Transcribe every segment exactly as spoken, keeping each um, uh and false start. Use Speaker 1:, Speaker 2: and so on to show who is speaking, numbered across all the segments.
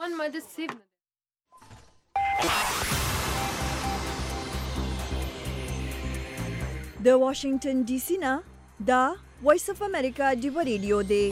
Speaker 1: د واشنگټن ډي سي نه دا وایس اف امریکا ډیو ریډیو دی.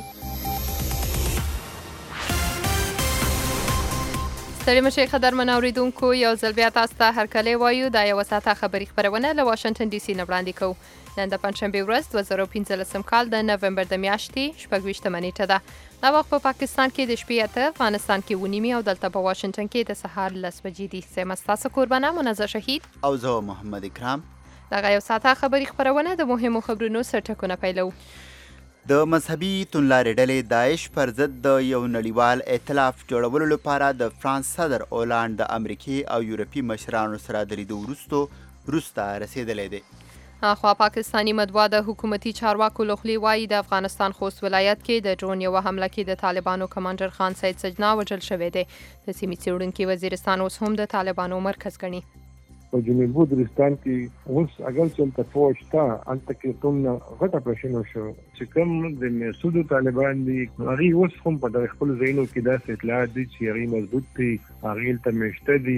Speaker 2: ستړي مشي قدرمن اوریدونکو، یو ځل بیا تاسو ته هرکلی وایو. دا یوه ساعته خبري خپرونه له واشنګټن ډي سي نه وړاندې کوو. نن د پنجشنبې ورځ دوه زره پنځلسم کال د نومبر د میاشتې شپږ ویشتمه نیټه ده. دا وخت په پاکستان کې د شپې اته، افغانستان کې اوه نیمې او دلته په واشنګټن کې د سهار لس بجې دي. زه ستاسو کوربانه منظر شهید
Speaker 3: او زه محمد اکرام.
Speaker 2: دغه یو ساعته خبري خپرونه د مهمو خبرونو سرټکونه پیلو.
Speaker 3: د مذهبي توندلارې ډلې داعش پر ضد د یو نړیوال ائتلاف جوړولو لپاره د فرانس صدر اولانډ د امریکې او یورپي مشرانو سره د لیدو وروسته روس ته رسېدلی دی.
Speaker 2: اخوا پاکستانی مطبوعه د حکومتي چارواکو له خولې وایي د افغانستان خوست ولایت کې د ډرون یوه حمله کې د طالبانو کمانډر خان سید سجنا وژل شوی دی. د سیمې څېړونکي وزیرستان اوس هم د طالبانو مرکز ګڼي.
Speaker 4: په جنوبي وزیرستان کې اوس اگر چې هلته فوج شته، هلته کې دومره غټه پرشن وشو چې کوم د مسعودو طالبان دي، هغوی اوس هم په دغه خپلو ځایونو کې داسې اطلاعات دي چې هغوی مضبوط دي، هغوی هلته میشته دي.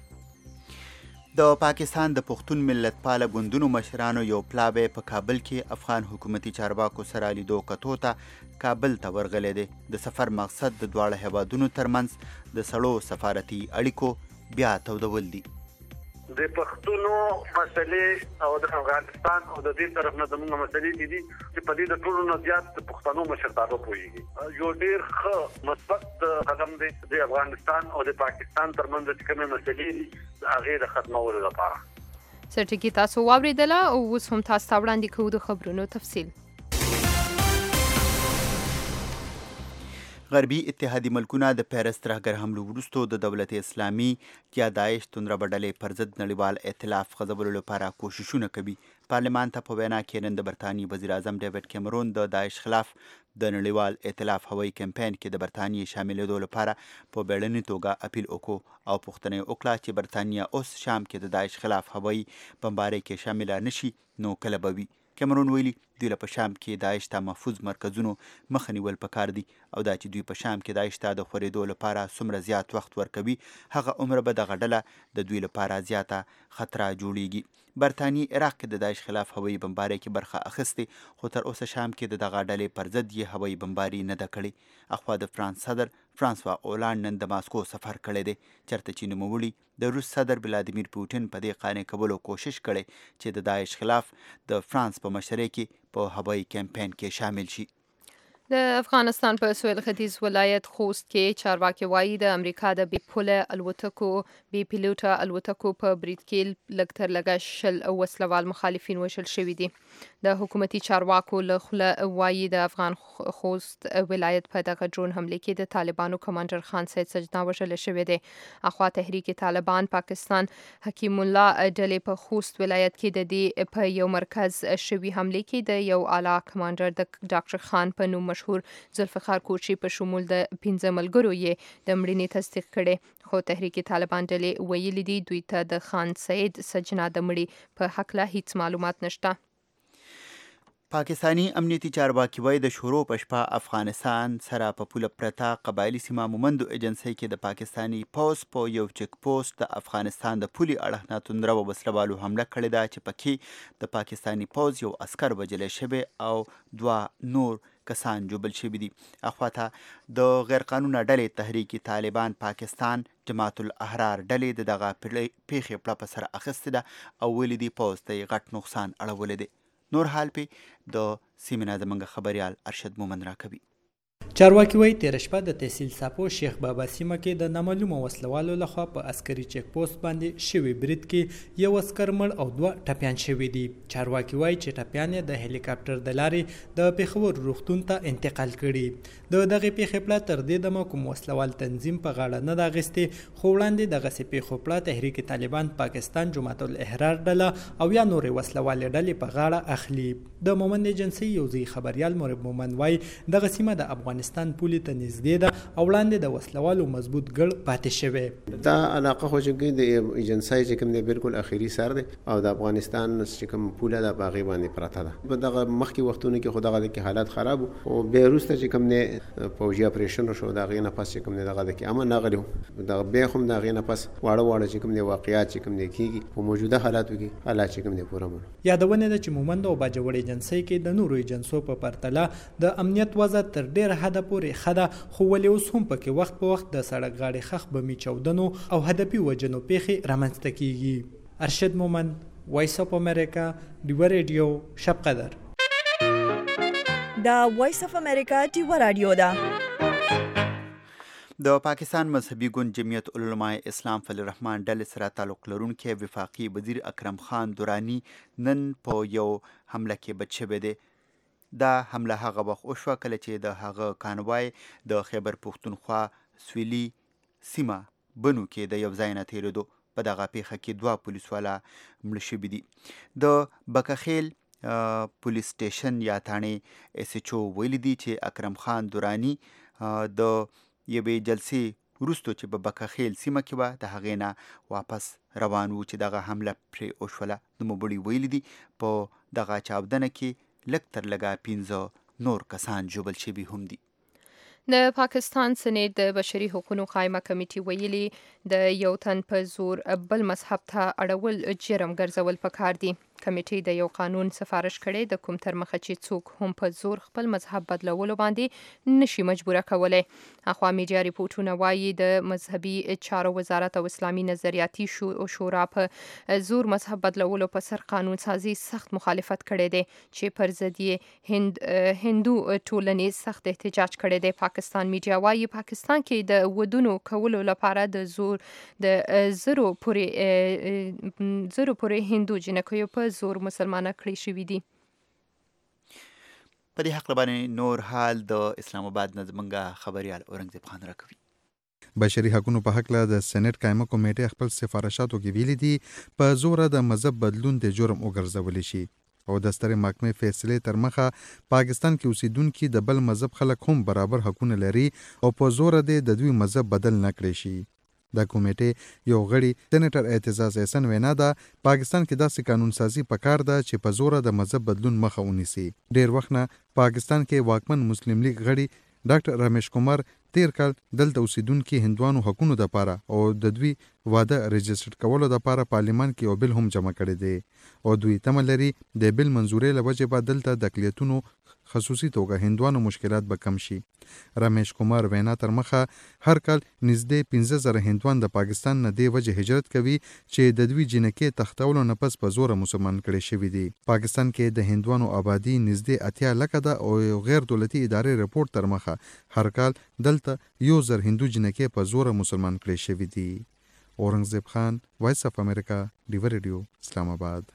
Speaker 3: د پاکستان د پښتون ملتپاله ګوندونو مشرانو یو پلاوی په کابل کې افغان حکومتي چارواکو سره لیدو کتو ته کابل ته ورغلی دی. د سفر مقصد د دواړه هیوادونو ترمنځ د سړو سفارتي اړیکو بیا تودول دي.
Speaker 5: د پښتونو مسلې او د افغانستان او د دې طرف نه زموږ مسلې دي چې په دې د ټولو نه زیات د پښتنو مشرتابه پوهېږي. یو ډېر ښه مثبت قدم دی د افغانستان او د پاکستان ترمنځ چې کومې مسلې دي د هغې د ختمولو لپاره.
Speaker 2: سرټکي تاسو واورېدله او اوس هم تاسو ته وړاندې کوو د خبرونو تفصیل.
Speaker 3: غربي اتحادي ملکونه د پیرس ترهګر حملو وروسته د دولت اسلامي یا داعش توندربه ډلې پر ضد نړیوال ائتلاف غځولو لپاره کوششونه کوي. پارلمان ته په وینا کې نن د برطانیې وزیر اعظم ډیوډ کیمرون د داعش خلاف د نړیوال ائتلاف هوایي کمپاین کې د برطانیې شاملېدو لپاره په بیړنۍ توګه اپیل وکړو او پوښتنه یې وکړه چې برطانیه اوس شام کې د داعش خلاف هوایي بمبارۍ کې شامله نشي نو کله به وي. کیمرون ویلي دوی له په شام کې داعش ته محفوظ مرکزونو مخه نیول پکار دي او دا چې دوی په شام کې داعش ته د خورېدو لپاره څومره زیات وخت ورکوي هغه عمره به دغه ډله د دوی لپاره زیاته خطره جوړیږي. برطانیې عراق کې د داعش خلاف هوایي بمبارۍ کې برخه اخیستې، خو تر اوسه شام کې د دغه ډلې پر ضد یې هوایي بمباري نه ده کړې. اخوا د فرانس صدر فرانسوا اولانډ نن د ماسکو سفر کړی دی، چېرته چې نوموړي د روس صدر ولادیمیر پوټین په دې قانع کولو کوشش کړی چې د داعش خلاف د فرانس په مشرۍ کې په هوایي کمپاین کې شامل شي.
Speaker 2: د افغانستان په سویل ختیځ ولایت خوست کې چارواکي وایي د امریکا د بې پوله الوتکو بې پیلوټه الوتکو په برید کې لږ تر لږه شل وسلوال مخالفین وژل شوي دي. د حکومتي چارواکو له خوله وایي د افغان خوست ولایت په دغه ډرون حملې کې د طالبانو کمانډر خان سید سجنا وژلی شوی دی. اخوا تحریک طالبان پاکستان حکیم الله ډلې په خوست ولایت کې د دې په یو مرکز شوي حملې کې د یو اعلی کمانډر د ډاکټر خان په نوم مشهور ذوالفقار کوچي په شمول د پنځه ملګرو یې د مړینې تصدیق کړي، خو تحریک طالبان ډلې ویلي دي دوی ته د خان سید سجنا د مړي په هکله هیڅ معلومات نشته.
Speaker 3: پاکستانی امنیتي چارواکي وایي د شورو په شپه افغانستان سره په پوله پرته قبایلي سیمه مومندو ایجنسۍ کې د پاکستانی پوځ په یو چک پوسټ د افغانستان د پولي اړخ نه توندره وسلوالو حمله کړې ده چې پکې د پاکستانی پوځ یو عسکر وژلی شوی او دوه نور کسان جوبل شوي دي. اخواته د غیر قانونه ډلې تحریک طالبان پاکستان جماعت الاحرار ډلې د دغه پیښې پړه په سر اخیستې ده او ویلي دي پوځ ته یې غټ نقصان اړولی دی. نور حال پې د سیمې نه زموږ خبریال ارشد مومن راکوي.
Speaker 6: چارواکي وایي تېره شپه د تحصیل ساپو شیخ بابا سیمه کې د نامعلومه وسلوالو لخوا په عسکري چک پوسټ باندې شوي برید کې یو عسکر مړ او دوه ټپیان شوي دي. چارواکي وایي چې ټپیان یې د هلیکاپټر د لارې د پېښور روغتون ته انتقال کړي. د دغې پیښې پړه تر دې دمه کوم وسلوال تنظیم په غاړه نه ده اخیستې، خو وړاندې دغسې پیښو پړه تحریک طالبان پاکستان جماعت الاحرار ډله او یا نورې وسلوالې ډلې په غاړه اخلي. د مومند ایجنسۍ یو ځای خبریال مرب مومند وایي دغه سیمه د افغان افغانستان پولې ته نږدې ده او وړاندې د وسلوالو مضبوط ګړ پاتې شوی.
Speaker 7: دا علاقه خو چې د ایجنسای چې کوم دی بالکل اخیری سر دی او د افغانستان چې کوم پوله د باغی باندې پراته ده. په دغه مخکې وختونو کې خو دغه کې حالات خراب او بیا وروسته چې کوم دی پوجي اپریشن شو د هغې نه پس چې کوم دی دغه کې امن راغلی و دغه بیا هم د هغې نه پس واړه واړه چې کوم دی واقعیات چې کوم دی کېږي په موجوده حالاتو کې حالات چې کوم دی پوره مونږ.
Speaker 6: یادونه ده چې مومند او باجوړ ایجنسۍ کې د نورو ایجنسو په پرتله د امنیت وضع تر ډېره حده پورې ښه ده، خو ولې اوس هم پکې وخت په وخت د سړک غاړې خښ بمي چاودنو او هدفي وژنو پیښې رامنځته کیږي. ارشد مومند، وایس اف امریکا، ډیوه ریډیو، شب قدر.
Speaker 1: دا وایس اف امریکا ډیوه رادیو ده.
Speaker 3: د پاکستان مذهبي ګوند جمعیت العلماء اسلام فضل الرحمن ډلې سره تعلق لرونکی وفاقي وزیر اکرم خان درانی نن په یو حمله کې بچ شوی دی. دا حمله هغه وخت وشوه کله چې د هغه کانوای د خیبر پښتونخوا سویلي سیمه بنو کې د یو ځای نه تېرېدو. په دغه پیښه کې دوه پولیس والا مړه شوي دي. د بکخیل پولیس سټیشن یا تاڼې اس ایچ او ویلي دي چې اکرم خان درانی د یوې جلسې وروستو چې په بکخیل سیمه کې وه د هغې نه واپس روان وو چې دغه حمله پرې وشوله. نوموړي ویلي دي په دغه چاودنه کې لږ تر لږه پنځه نور کسان ژوبل شوي هم دي.
Speaker 2: د پاکستان سنیټ د بشري حقوقو قایمه کمیټې ویلي د یو تن په زور بل مذهب ته اړول جرم ګرځول پکار دي. کمیټې د یو قانون سفارش کړی د کوم تر مخه چې څوک هم په زور خپل مذهب بدلولو باندې نشي مجبوره کولی. اخوا میډیا ریپورټونه وایي د مذهبي چارو وزارت او اسلامي نظریاتي شورا په زور مذهب بدلولو په سر قانون سازي سخت مخالفت کړی دی چې پر ضد یې هند هندو ټولنې سخت احتجاج کړی دی. پاکستان میډیا وایي پاکستان کې د ودونو کولو لپاره د زور د زرو پورې زرو پورې هندو جنکیو په زور مسلمانه کړی شوي دي.
Speaker 3: په دې حق باندې نور حال د اسلام آباد نه زموږ خبريال اورنګزیب خان راکوي.
Speaker 8: بشري حقوقو په حق له د سېنات قایمه کمیټې خپل سفارشاتو کې ویلي دي په زور د مذهب بدلون د جرم وګرځول شي او د سترې محکمې فیصلې تر مخه پاکستان کې اوسیدونکي د بل مذهب خلک هم برابر حقونه لري او په زور د دوی مذهب بدل نه کړی شي. د کمیټې یو غړي سېنیټر اعتزاز احسن وینا ده پاکستان کې داسې قانون سازي پکار ده چې په زور د مذهب بدلون مخه ونیسي. ډیر وخت نه پاکستان کې واکمن مسلم لیگ غړي ډاکټر رمیش کمار تیر کال دلته اوسیدونکي هندوانو حقونو دپاره او د دوی واده رجسټر کولو دپاره پارلیمان کې یو بل هم جمع کړی دی او دوی تمه لري د بل منظورې له وجې به دلته د اقلیتونو خصوصي توګه هندوانو مشکلات به کم شي. رمیش کمار وینا تر مخه هر کال نږدې پنځه زره هندوان د پاکستان نه دې وجې هجرت کوي چې د دوی جنکې تختولو نه پس په زوره مسلمان کړي شوي دي. پاکستان کې د هندوانو آبادي نږدې اتیا لکه ده او یو غیر دولتي ادارې رپورټ تر مخه هر کال دلته یو زر هندو جنکې په زوره مسلمان کړي شوي دي. اورنګزیب خان، وایس اف امریکا، ډیوه ریډیو، اسلام آباد.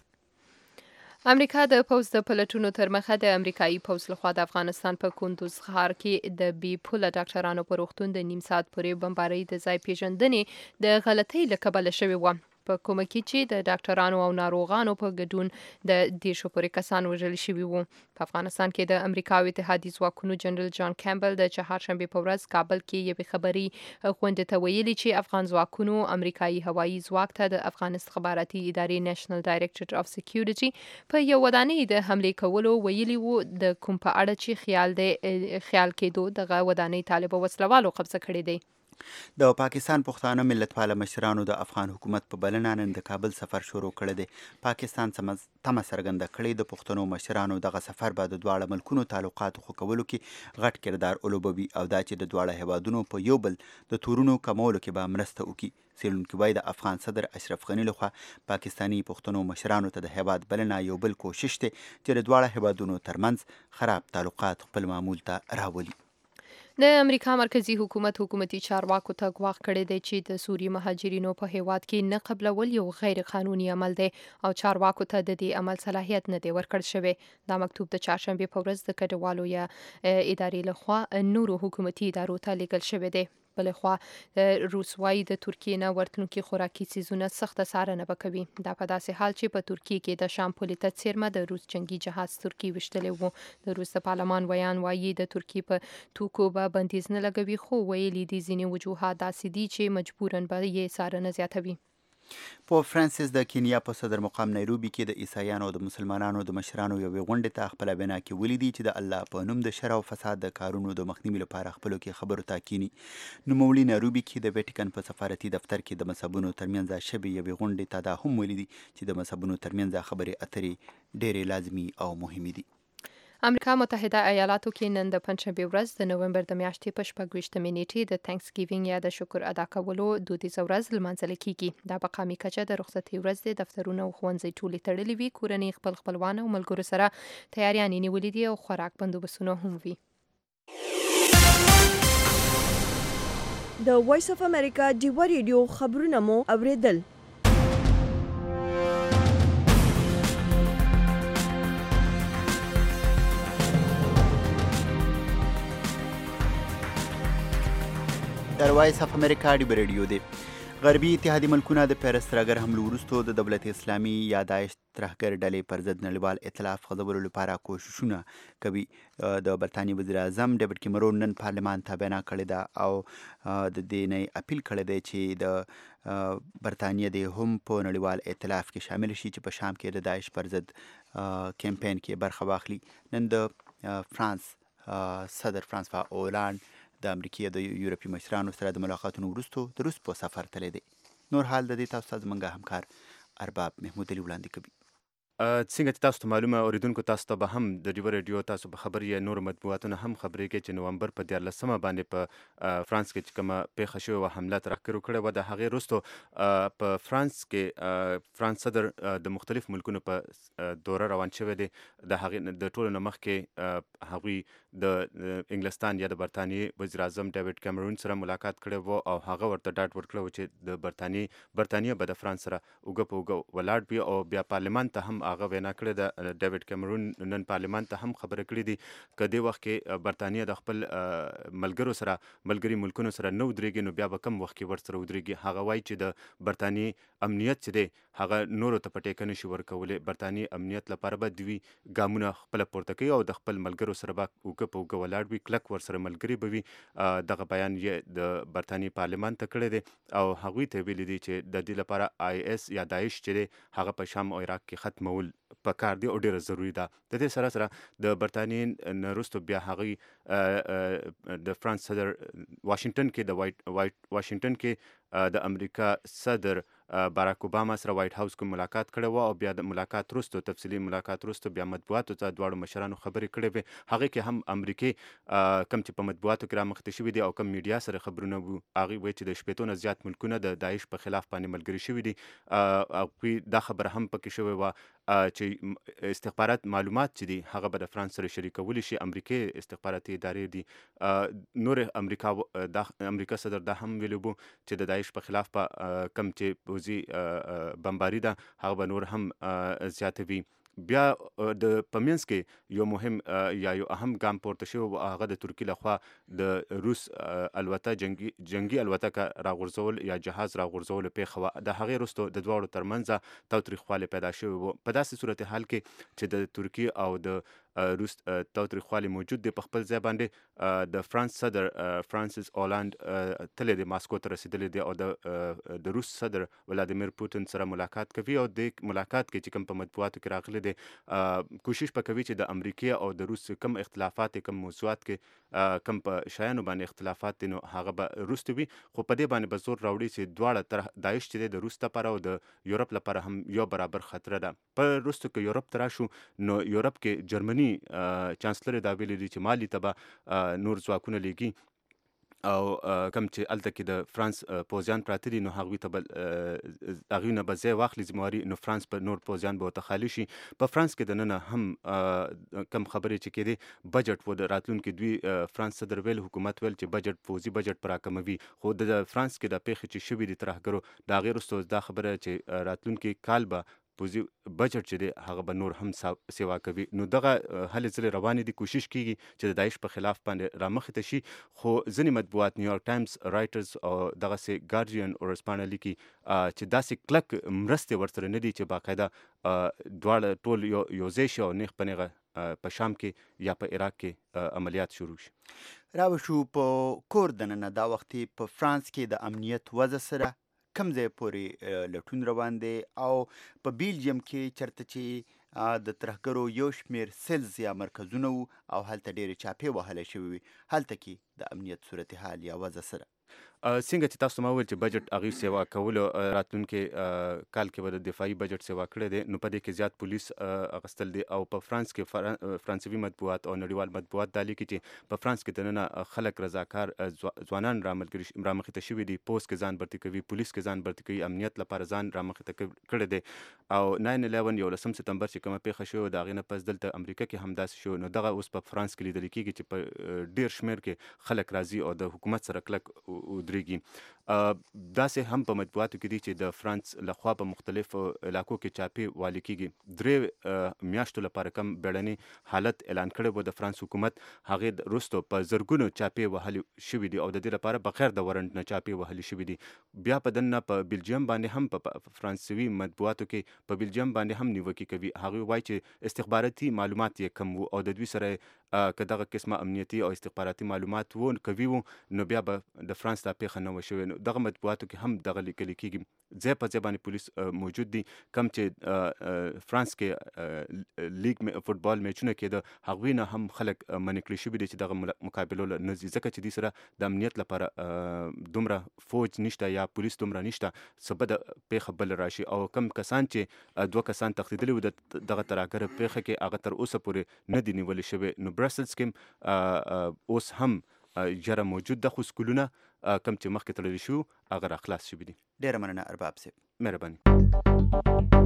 Speaker 2: امریکا د پوز د پلټونو تر مخه د امریکایي پوز لخوا د افغانستان په کندوز ښار کې د بي پوله ډاکټرانو په روغتون د نیم ساعت پورې بمبارۍ د ځای پیژندنې د غلطۍ له کبله شوې وه. په کومه کې چې د ډاکټرانو او ناروغانو په ګډون د دیرشو پورې کسان وژل شوي وو. په افغانستان کې د امریکا او اتحادي ځواکونو جنرال جان کیمبل د چهارشنبې په ورځ کابل کې یوې خبري غونډې ته ویلي چې افغان ځواکونو امریکایي هوایي ځواک ته د افغان استخباراتي ادارې نېشنل ډایرکټریټ اف سکیورټي په یو ودانۍ د حملې کولو ویلي وو د کوم په اړه چې خیال دی خیال کېدو دغه ودانۍ طالبه وسلوالو قبضه کړې دی.
Speaker 3: د پاکستان پښتانه ملتپاله مشرانو د افغان حکومت په بلنه نن د کابل سفر شروع کړی دی. پاکستان تمه څرګنده کړې د پښتنو مشرانو دغه سفر به د دواړه ملکونو تعلقاتو ښه کولو کې غټ کردار ولوبوي او دا چې د دواړه هیوادونو په یو بل د تورونو کمولو کې به مرسته وکړي. څېړونکي وایي د افغان صدر اشرف غني لخوا پاکستاني پښتنو مشرانو ته د هیواد بلنه یو بل کوشش دی چې د دواړه هیوادونو ترمنځ خراب تعلقات خپل معمول ته راولي.
Speaker 2: د امریکا مرکزی حکومت حکومتي چارواکو ته ګواښ کړی دی چې د سوري مهاجرینو په هیواد کې نه قبلول یو غیر قانوني عمل دی او چارواکو ته د دې عمل صلاحیت نه دی ورکړل شوی. دا مکتوب د چهارشنبې په ورځ د کډوالو یا ادارې لخوا نورو حکومتي ادارو ته لیږل شوی دی. بلې خوا روس وايي د ترکیې نه ورتلونکي خوراکي څیزونه سخته څارنه به کوي. دا په داسې حال چې په ترکیې کې د شام پولې ته څیرمه د روس جنگي جهاز ترکیې وشتلی وو. د روس د پارلمان ویان وايي د ترکیې په توکو به بندیز نه لګوي، خو ویلي دي ځینې وجوهات داسې دي چې مجبوراً به یې څارنه زیاتوي.
Speaker 3: پوپ فرانسیس د کینیا په صدر مقام نایروبي کې د عیسایانو او د مسلمانانو د مشرانو یوې غونډې ته خپله وینا کې ولیدي چې د الله په نوم د شر او فساد د کارونو د مخنیوي لپاره خپلو کې خبرو ته کینی. نوموړي نایروبي کې د ویټیکن په سفارتي دفتر کې د مذهبونو ترمنځ شبې یوې غونډې ته دا هم ویلي چې د مذهبونو ترمنځ خبرې اترې ډېرې لازمي او مهمې دي.
Speaker 2: امریکا متحده ایالاتو کې نن د پنجشنبې ورځ د نومبر د میاشتې په شپږویشتمې نیټې د تھینکس ګیوینګ یا د شکر ادا کولو دودیزه ورځ لمانځل کیږي. دا په قومي کچه د رخصتۍ ورځ دی. دفترونه او ښوونځي ټولې تړلې وي. کورنۍ خپل خپلوان او ملګرو سره تیاریانې نیولې دي او خوراک بندوبستونه هم وي.
Speaker 1: د وایس اف امریکا ډیوا ریډیو خبرونه مو اوریدل.
Speaker 3: در وایس اف امریکا ډیوا ریډیو دی. غربي اتحادي ملکونه د پیرس ترهګر حملو وروسته د دولت اسلامي یا داعش ترهګر ډلې پر ضد نړیوال ائتلاف غځولو لپاره کوششونه کوي. د برطانیې وزیر اعظم ډیوډ کیمرون نن پارلمان ته وینا کړې ده او د دې نه اپیل کړی دی چې د برطانیې د هم په نړیوال ائتلاف کې شامل شي چې په شام کې د داعش پر ضد کمپاین کې برخه واخلي. نن د فرانس صدر فرانسوا اولانډ د امریکای د یورپي مشرانو سره د ملاقاتونو وروسته د روس په سفر تللی دی. نور حال د دې تاسو ته زموږ همکار ارباب محمود علي وړاندې کوي.
Speaker 9: څنګه چې تاسو ته معلومه اوریدونکو، تاسو ته به هم د ډیوا ریډیو تاسو به خبر یا نور مطبوعاتونه هم خبرې کوي چې نومبر په دیارلسمه باندې په فرانس کې چې کومه پیښه شوې وه، حمله ترهګرو کړې وه، د هغې وروسته په فرانس کې فرانس صدر د مختلف ملکونو په دوره روان شوی دی. د هغې د ټولو نه مخکې هغوی د انګلستان یا د برطانیې وزیر اعظم ډیوډ کیمرون سره ملاقات کړی و او هغه ورته ډاډ ورکړی و چې د برطانیې برطانیه به د فرانس سره اوږه په اوږه ولاړ وي. او بیا پارلمان ته هم هغه وینا کړې ده. ډیوډ کیمرون نن پارلمان ته هم خبره کړې دي که دې وخت کې برطانیه د خپل ملګرو سره ملګري ملکونو سره نه ودرېږي نو بیا به کم وخت کې ورسره ودرېږي. هغه وایي چې د برطانیې امنیت چې دی هغه نورو ته په ټیکه نشي ورکولی. برطانیې امنیت لپاره به دوی ګامونه خپله پورته کوي او د خپل ملګرو سره به اوږه په اوږه ولاړ وي، کلک ورسره ملګري به وي. دغه بیان یې د برطانیې پارلمان ته کړی دی او هغوی ته ویلي دي چې د دې لپاره آی اس یا داعش چې دی هغه په شام او عراق کې ختمول پکار دی او ډیره ضروری ده. د دې سره سره د برطانیې نه وروسته بیا هغوی د فرانس صدر واشنګټن کې د وایټ وایټ واشنګټن کې د امریکا صدر باراک اوباما سره وایټ هاوس کې ملاقات کړی و او بیا د ملاقات وروسته تفصیلي ملاقات وروسته بیا مطبوعاتو ته دواړو مشرانو خبرې کړې وې. هغې کې هم امریکې کم چې په مطبوعاتو کې رامخته شوي دي او کم میډیا سره خبرونه وو، هغوی وایي چې د شپېتو نه زیات ملکونه د داعش په خلاف باندې ملګري شوي دي. هغوی دا خبره هم پکې شوې وه چې استخبارات معلومات چې دي هغه به د فرانس سره شریکولی شي. امریکې استخباراتي ادارې دي. نور امریکا دا امریکا صدر دا هم ویلي وو چې د داعش په خلاف په کم چې پوځي بمباري ده هغه به نور هم زیاتوي. بیا د پمینس کې یو مهم یا یو اهم ګام پورته شوی و، هغه د ترکیې لخوا د روس الوته جنگي جنگي الوتکه راغورځول یا جهاز راغورځول پیښه وه. د هغې وروسته د دواړو ترمنځ تاوتریخوالی پیدا شوی و. په داسې صورتحال کې چې د ترکیې او د روس تاوتریخوالی موجود دی، په خپل ځای باندې د فرانس صدر فرانسیس اولانډ تللی دی، ماسکو ته رسېدلی دی او د د روس صدر ولادیمیر پوتین سره ملاقات کوي. او د ملاقات کې چې کوم په مطبوعاتو کې راغلی دی کوشش به کوي چې د امریکې او د روس کم اختلافات کم موضوعات کې کم په شیانو باندې اختلافات دي نو هغه به وروسته وي. خو په دې باندې به زور راوړي چې دواړه تر داعش چې دی د روس لپاره او د یورپ لپاره هم یو برابر خطره ده. په وروسته که یورپ ته راشو نو یورپ کې جرمني چانسلر دا ویلي دي چې مالي ته به نور ځواکونه لیږي او کم چې هلته کې د فرانس پوځیان پراته دي نو هغوی ته به هغوی نه به ځای واخلي ذمواري، نو فرانس په نور پوځیان به ورته خالي شي. په فرانس کې دننه هم کم خبرې چې کېدې بجټ و د راتلونکي دوی فرانس صدر ویل حکومت ویل چې بجټ پوځي بجټ به راکموي. خو د فرانس کې د پیښې چې شوي دي ترهګرو د هغې وروسته دا خبره چې راتلونکي کال به پوزي بجټ چې دی هغه به نور هم سیوا کوي. نو دغه هلې ځلې روانې دي، کوشش کیږي چې د داعش په خلاف باندې رامخې ته شي. خو ځینې مطبوعات نیویارک ټایمز، رایټرز او دغسې ګارډین ورځپاڼه لیکي چې داسې کلک مرستې ورسره نه دي چې باقاعده دواړه ټول یو یو ځای شي او نیغ په نیغه په شام کې یا په عراق کې عملیات شروع شي.
Speaker 3: راوشو په کور دننه دا وختي په فرانس کې د امنیت وضع سره کم ځای پورې لټون روان دی او په بیلجیم کې چرته چې د ترهګرو یو شمیر سیلز یا مرکزونه وو او هلته ډېرې چاپې وهلی شوې وي، هلته کې د امنیت صورتحال یا وضع سره
Speaker 9: څنګه چې تاسو ما وویل چې بجټ هغوی سیوا کولو راتلونکي کال کې به د دفاعي بجټ سیوا کړی دی، نو په دې کې زیات پولیس اخیستل دي. او په فرانس کې فرانسوي مطبوعات او نړیوال مطبوعات دا لیکي چې په فرانس کې دننه خلک رضاکار ځوانان راملګري رامخې ته شوي دي، پوست کې ځان برتي کوي، پولیس کې ځان برتي کوي، امنیت لپاره ځان رامخې ته کړی دی. او ناین الیون یولسم سپتمبر چې کومه پیښه شوې د هغې نه پس دلته امریکا کې هم داسې شو. نو دغه اوس په فرانس کې لیدل کېږي چې په ډېر شمېر کې خلک راځي او د حکومت سره کلک ودرېږي. داسې هم په مطبوعاتو کې دي چې د فرانس لخوا په مختلفو علاقو کې چاپې والي کېږي. درې میاشتو لپاره کم بیړني حالت اعلان کړی و د فرانس حکومت، هغې وروستو په زرګونو چاپې وهلي شوي دي او د دې لپاره بغیر د ورنټ نه چاپې وهلي شوي دي. بیا په دننه په بیلجیم باندې هم په فرانسوي مطبوعاتو کې په بیلجیم باندې هم نیوکې کوي. هغوی وایي چې استخباراتي معلومات یې کم وو او د دوی سره که دغه قسمه امنیتي او استخباراتي معلومات وو کوي وو نو بیا به د فرانس دا پیښه نه وه شوې. نو دغه مطبوعاتو کې هم دغه لیکلي کېږي. ځای په ځای باندې پولیس موجود دي. کم چې فرانس کې لیګ فوټبال میچونه کېده هغوی نه هم خلک منع کړي شوي دي چې دغه مقابلو له نه ځي، ځکه چې دوی سره د امنیت لپاره دومره فوج نشته یا پولیس دومره نشته څه بده پیښه بل راشي. او کم کسان چې دوه کسان تښتېدلي وو د دغه ترهګره پیښه کې هغه تر اوسه پورې نه دي نیولې شوې. نو برسلز کې اوس هم جره موجود ده، خو سکولونه کم چې مخکې تړلی شو هغه را خلاص شوي دي.
Speaker 3: ډېره مننه ارباب صاحب.
Speaker 9: مهرباني.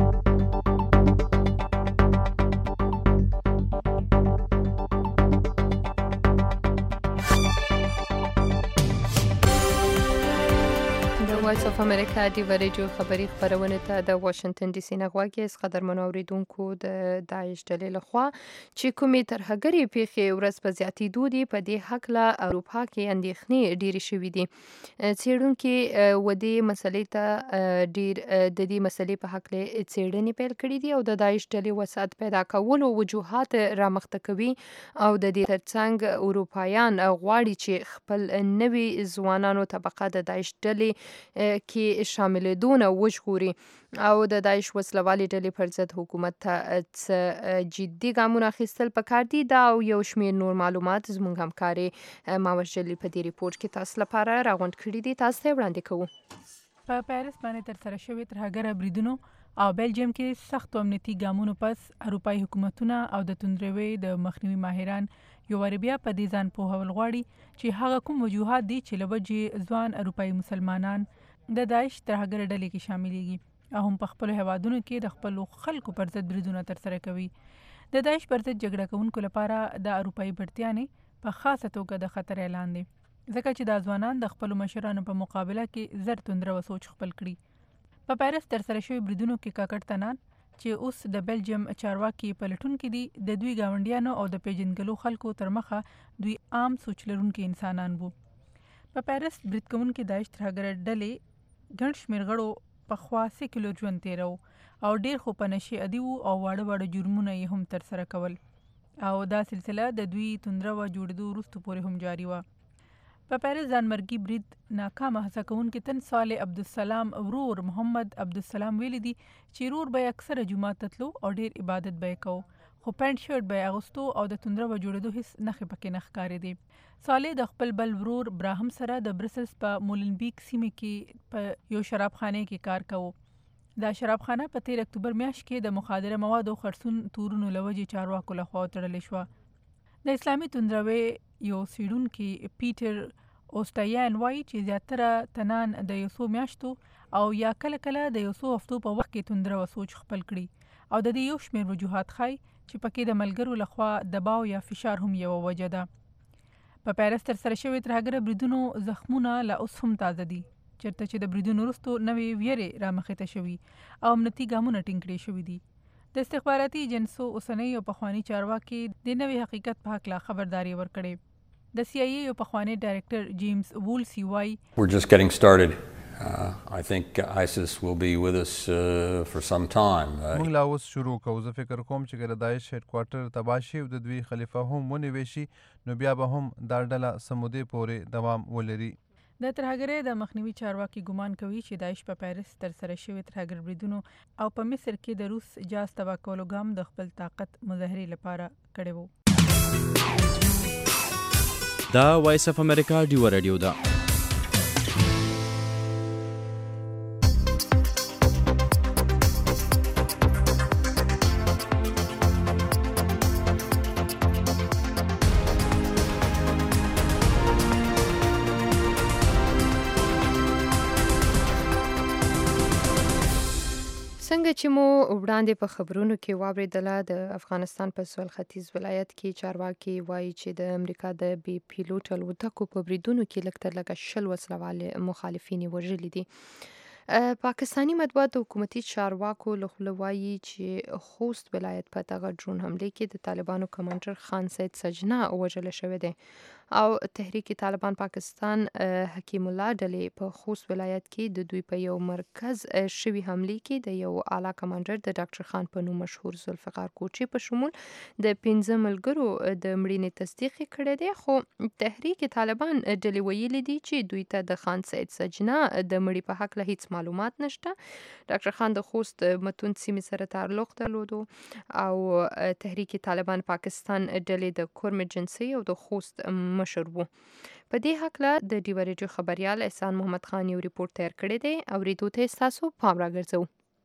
Speaker 2: وایس اف امریکا ډیو ریډیو خبری خبرونه ته د واشنگټن ډي سي نه غواګي. قدرمنو اوریدونکو د داعش ډلې لخوا چې کومې ترهګرې پیښې ورځ په زیاتېدو دي په دې هکله اروپا کې اندېښنې ډېرې شوي دي. څېړونکي و دې مسلې ته ډېر د دې مسلې په هکله څېړنې پیل کړي دي او د داعش ډلې وسعت پیدا کولو وجوهات رامخته کوي او د دې ترڅنګ اروپایان غواړي چې خپل نوي ځوانانو طبقه د داعش ډلې کې شاملېدونه وژغوري او د داعش وسلوالې ډلې پر ضد حکومت ته څه جدي ګامونه اخیستل پکار دي. دا او یو شمېر نور معلومات زموږ همکارې ماور جلي په دې ریپورټ کې تاسو لپاره راغونډ کړي دي، تاسو ته وړاندې کوو.
Speaker 10: په پیرس باندې ترسره شوي ترهګره بریدونو او بیلجیم کې سختو امنیتي ګامونو پس اروپایي حکومتونه او د توندروي د مخنیوي ماهران یو وار بیا په دې ځان پوهول غواړي چې هغه کوم وجوهات دي چې له وجې ځوان اروپایي مسلمانان د داعش ترهګره ډلې کې شاملېږي او هم په خپلو هیوادونو کې د خپلو خلکو پر ضد بریدونه ترسره کوي. د داعش پر ضد جګړه کوونکو لپاره د اروپایي بړتیانې په خاصه توګه د خطر اعلان دی، ځکه چې دا ځوانان د خپلو مشرانو په مقابله کې زر توندره و سوچ خپل کړي. په پیرس ترسره شوي بریدونو کې کاکړ تنان چې اوس د بیلجیم چارواکي پلټونکي دي د دوی ګاونډیانو او د پیژنګلو خلکو تر مخه دوی عام سوچ لرونکي انسانان وو. په پیرس برید کوونکي داعش ترهګره ډلې ګڼ شمېر غړو پخوا سیکولر ژوند تېرو او ډېر خو په نشې ادي وو او واړه واړه جرمونه یې هم ترسره کول او دا سلسله د دوی توندره و جوړېدو وروسته پورې هم جاري وه. په پیرس ځانمرګي برید ناکامه هڅه کوونکي تن صالح عبدالسلام ورور محمد عبدالسلام ویلي دي چې ورور به اکثره جومات ته تلو او ډېر عبادت به یې کوو، خو پینټ شرټ به یې اغوستو او د توندره و جوړېدو هېڅ نښې پکې نه ښکارېدې. صالح د خپل بل ورور براهم سره د برسلز په مولنبیک سیمې کې په یو شرابخانه کې کار کوو. دا شرابخانه په تیر اکتوبر میاشت کې د مخدره موادو خرڅون تورونو له وجې چارواکو لخوا وتړلې شوه. د اسلامي توندروي یو څېړونکي پیټر اوسټایان وایي چې زیاتره تنان د یو څو میاشتو او یا کله کله د یو څو هفتو په وخت کې توندره و سوچ خپل کړي او د دې یو شمېر وجوهات ښایي چې پکې د ملګرو لخوا دباو یا فشار هم یوه وجه ده. په پیرس ترسره شوي ترهګره بریدونو زخمونه لا اوس هم تازه دي. چرته چې د بریدونو وروسته نوې ویرې رامخې ته شوي او امنیتي ګامونه ټینګ کړي شوي دي. د استخباراتي ایجنسو اوسنۍ او پخواني چارواکي د نوې حقیقت په هکله خبرداري ورکړې. د سی آی ای او پخواني ډایرکټر جیمز وولسی وایي
Speaker 11: We're just getting started. Uh, I think ISIS will be with us uh, for some time.
Speaker 12: موږ لا اوس شروع کوو. زه فکر کوم چې ګر داعش هډ کوارټر تباه شي او د دوی خلیفه هم ونیوي شي نو بیا به هم دا ډله سمودې پورې دوام ولري.
Speaker 10: د ترهګرۍ د مخنیوي چارواکي ګمان کوي چې داعش په پاریس تر سره شوي ترهګر بریدونو او په مصر کې د روس جاز تباه کولو ګام د خپل طاقت مظاهرې لپاره کړی وو.
Speaker 13: دا وایس اف امریکا ډیو رادیو ده.
Speaker 2: څنګه چې مو وړاندې په خبرونو کې واوریدله د افغانستان په سویل ختیځ ولایت کې چارواکي وایي چې د امریکا د بي پیلوټ الوتکو په بریدونو کې لږ تر لږه شل وسلوال مخالفین وژلي دي. پاکستانی مطبوعات د حکومتي چارواکو له خولې وایي چې خوست ولایت په دغه ډرون حملې کې د طالبانو کمانډر خان سید سجنا وژل شوی دی او تحریک طالبان پاکستان حکیم الله ډلې په خوست ولایت کې د دوی په یو مرکز شوی حملې کې د یو اعلی کمانډر د ډاکټر خان په نوم مشهور ذوالفقار کوچي په شمول د پنځه ملګرو د مړینې تصدیق کړی دی، خو تحریک طالبان ډلې ویلي دي چې دوی ته د خان سید سجنا د مړي په حق له هیڅ معلومات نشته. ډاکټر خان د خوست متون سیمې سره تعلق درلودو او تحریک طالبان پاکستان ډلې د کورم جنسي او د خوست مشر وو. په دې هکله د ډیو رادیو خبريال احسان محمد خان یو ریپورت تیار کړی دی او ریډیو ته تاسو پام راګرځو.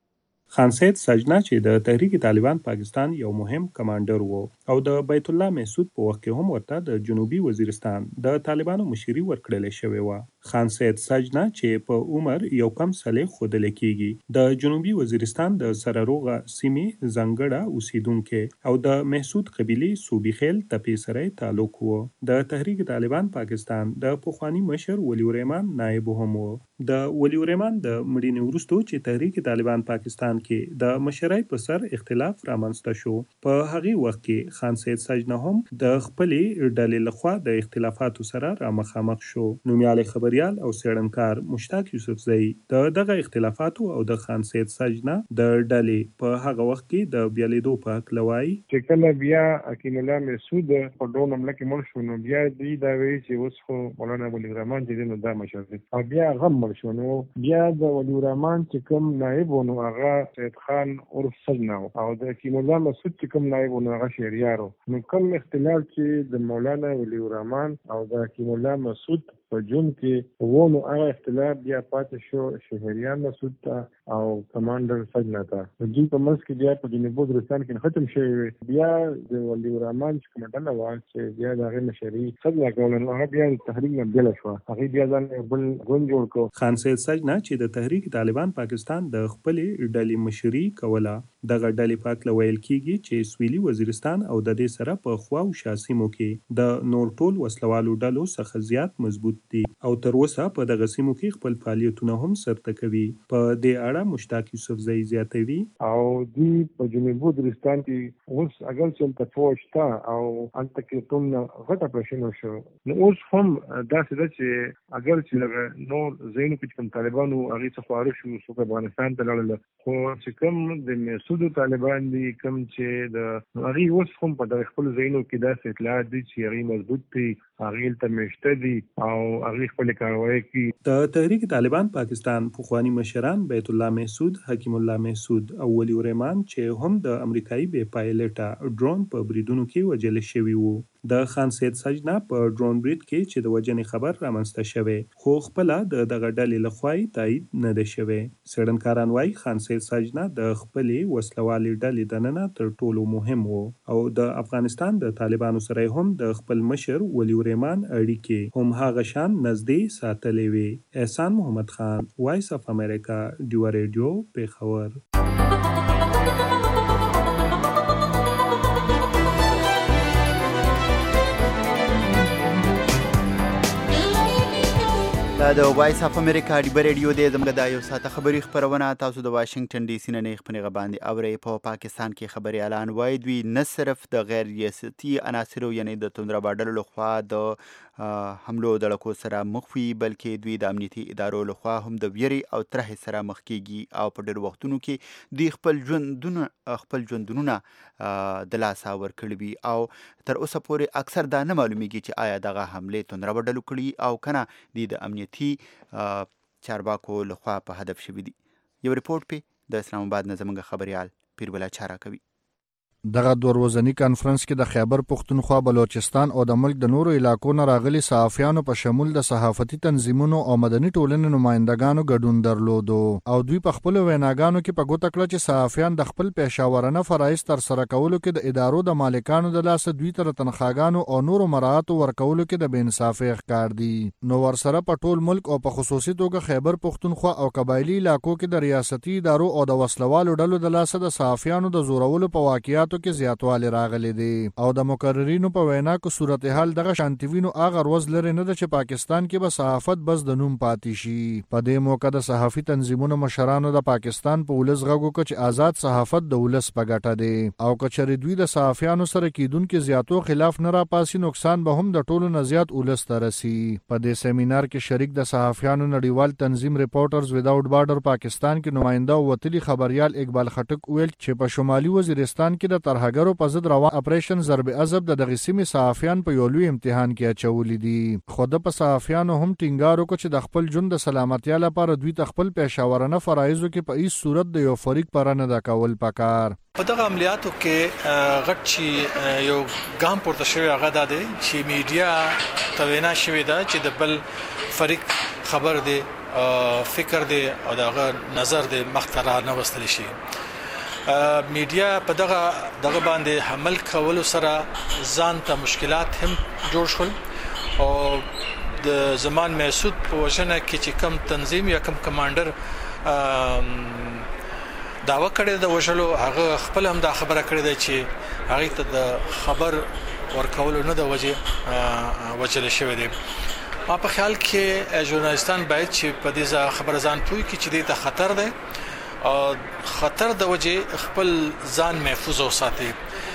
Speaker 14: خان سید سجنا چې د تحریک طالبان پاکستان یو مهم کمانډر وو او د بیت الله مسعود په وخت کې هم ورته د جنوبي وزیرستان د طالبانو مشري ورکړل شوې و. خان سید سجنا چې په عمر یو کم سلې خودل کېږي د جنوبي وزیرستان د سرروغه سیمې زنګړه اوسیدونکو او د مسعود قبيله صوبي خیل تپې سره تعلق وو. د تحریک طالبان پاکستان د پخوانی مشر ولی الرحمن نائب هم وو. د ولی الرحمن د مړینې وروسته چې تحریک طالبان پاکستان کې د مشرۍ په سر اختلاف رامنځته شو، په هغه وخت کې خان سید سجنا هم د خپلې ډلې لخوا د اختلافاتو سره رامخامخ شو. نومیالي خبريال او څېړنکار مشتاق یوسفزئی د دغه اختلافاتو او د خان سید سجنا د ډلې په هغه وخت کې د بیالیدو په حق لوي
Speaker 4: چې کله بیا حکیم الله مسعود په ډون حمله کې مړ شو نو بیا دوی دا وی چې اوس خو مولانا ولی الرحمن چې نو دا مشر دی او بیا غم مړ شو نو بیا د ولی الرحمن چې کوم نائب نو هغه سید خان عرف سجنا او د حکیم الله مسعود چې کوم نائب نو هغه شهریار نو کوم اختلاف چې د مولانا ولی الرحمن او د حکیم الله مسعود په جون کې وونو هغه اختلاف بیا پاتې شو شهریار مسعود ته او کمانډر سجنا ته. دوی په منځ کې بیا په جنوبي وزیرستان کې ختم شوی. بیا د ولی الرحمن چې کومه و چې بیا د هغه مشري سجنا کول نو هغه بیا تحریک نه بل شو. هغه بیا ځان بل ګوند جوړ کړ.
Speaker 14: خان سید سجنا چې د تحریک طالبان پاکستان د خپل ډلې مشري کوله دغه ډلې پاک لویل کیږي چې سویلي وزیرستان او د دې سره په خوا او شاسمو کې د نور ټول وسلوالو ډلو څخه زیات مضبوط دي او تر اوسه په دغه سیمو کې خپل فعالیتونه هم سرته کوي. په دې اړه مشتاق یوسفزئی زیاتوي
Speaker 4: او دوی په جنوبي وزیرستان کې اوس اگر چې تفوشتا او انت کې تم غټه پرشنو شو نو اوس هم دا څه چې اگر چې نور زینو کې کوم طالبانو هغه څه خارج شو سو په افغانستان ته لاړل خو چې کوم د مسعود طالبان دي کوم چې د هغه اوس هم په دغه خپل زینو کې دا څه اطلاعات دي چې هغه مضبوط دي هغه ته مشته دي او هغه خپل کاروایی کوي.
Speaker 14: د تحریک طالبان پاکستان پخوانی مشران بیت الله مسعود، حکیم الله مسعود او ولی الرحمن چې هم د امریکایي بې پایلټه ډرون په بریدونو کې وژل شوي وو. د خان سید سجنا په ډرون برید کې چې د وژنې خبر رامنځته شوی خو خپله د دغه ډلې لخوا تایید نه ده شوی. څېړنکاران وایي خان سید سجنا د خپلې وسلوالې ډلې دننه تر ټولو مهم و او د افغانستان د طالبانو سره هم د خپل مشر ولی الرحمن اړیکې هم هغه شان نږدې ساتلې وې. احسان محمد خان، وایس اف امریکا، ډیو رادیو، پیښور.
Speaker 3: دا د وایس اف امریکا ډیبر ریډیو دی زموږ د یو ساعته خبري خبرونه تاسو د واشنگټن ډي سي نه نه خپنه باندې اوري په پاکستان کې خبري اعلان وای دوی نه صرف د غیر ریاستي عناصرو یعنی د توندره باډلو لخوا د حملو د لکو سره مخ وي بلکې دوی د امنیتي ادارو لخوا هم د ویري او ترهې سره مخ کیږي او په ډېر وختونو کې دوی خپل ژوندونه خپل ژوندونه د لاسه ورکړي وي او تر اوسه پورې اکثر دا نه معلومیږي چې آیا دغه حمله توندره باډلو کړي او کنه د امنیتي چارواکو لخوا په هدف شوی دي. یو ریپورت په د اسلام آباد نه زموږ خبريال پیربلا چارا کوي.
Speaker 15: دغه دوه ورځنی کانفرنس کې د خیبر پختونخوا بلوچستان او د ملک د نورو علاقو نه راغلي صحافیانو په شمول د صحافتي تنظیمونو او مدني ټولنې نمائندګانو ګډون درلودو او دوی په خپل ویناګانو کې په ګوته کړ چې صحافیان د خپل پېښورانه فرایض تر سره کولو کې د ادارو د مالکانو د لاسه دوی تر تنخواګانو او نورو مراعاتو ورکولو کې د بېانصافۍ ښکار دي. نو ورسره په ټول ملک او په خصوصي توګه خیبر پختونخوا او قبایلی علاقو کې د ریاستي ادارو او د وسلوالو ډلو د لاسه د صحافیانو د زورولو په واقعیاتو کې زیاتوالی راغلی دی او د مقررینو په وینا کې صورتحال دغه شانتیوینو هغه ورځ لري نه ده چې پاکستان کې به صحافت بس د نوم پاتې شي. په دې موقع د صحافي تنظیمونو مشرانو د پاکستان په ولس غږ وکړ چې آزاد صحافت د ولس په ګټه دی او که چېرې دوی د صحافیانو سره کیدونکو زیاتو خلاف نه راپاسي نقصان به هم د ټولو نه زیات ولس ته رسي. په دې سیمینار کې شریک د صحافیانو نړیوال تنظیم ریپورټرز وداوټ بارډر پاکستان کې نماینده او وتلي خبريال اقبال خټک ویل چې په شمالي وزیرستان کې د ترهګرو په ضد روان اپریشن ضرب عذب د دغه سیمې صحافیان په یو لوی امتحان کې اچولي دي. خو د په صحافیانو هم ټینګار وکړ چې د خپل ژوند د سلامتیا لپاره دوی ته خپل پېښورانه فرایضو کې په هیڅ صورت د یو فریق پر نه د کول پکار.
Speaker 16: په دغه عملیاتو کې غټ چې یو ګام پورته شوی هغه دا دی چې میډیا ته وینا شوې ده چې د بل فریق خبر دی فکر دی او دغه نظر دی مختره نه وستل شي. میډیا په دغه دغه باندې حمل کولو سره ځان ته مشکلات هم جوړ شول او د زمان محسود په وجنه کې چې کم تنظیم یا کم کمانډر داوا کړی د وشلو هغه خپل هم دا خبره کړې ده چې هغه ته د خبر ورکولو نه د وجه وجل شوی دی. ما په خیال کې ژورنالستان باید چې په دې خبره ځان پوي کې چې دې ته خطر دی او خطر د وجه خپل ځان محفوظ وساتي.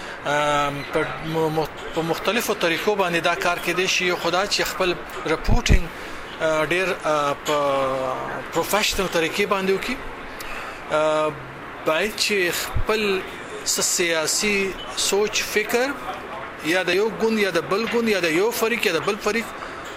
Speaker 16: په مختلفو طریقو باندې دا کار کېدی شي خدا چې خپل رپورټینګ ډیر په پروفیشنل طریقې باندې وکړي. باید چې خپل سیاسي سوچ فکر یا د یو ګوند یا د بل ګوند یا د یو فریق یا د بل فریق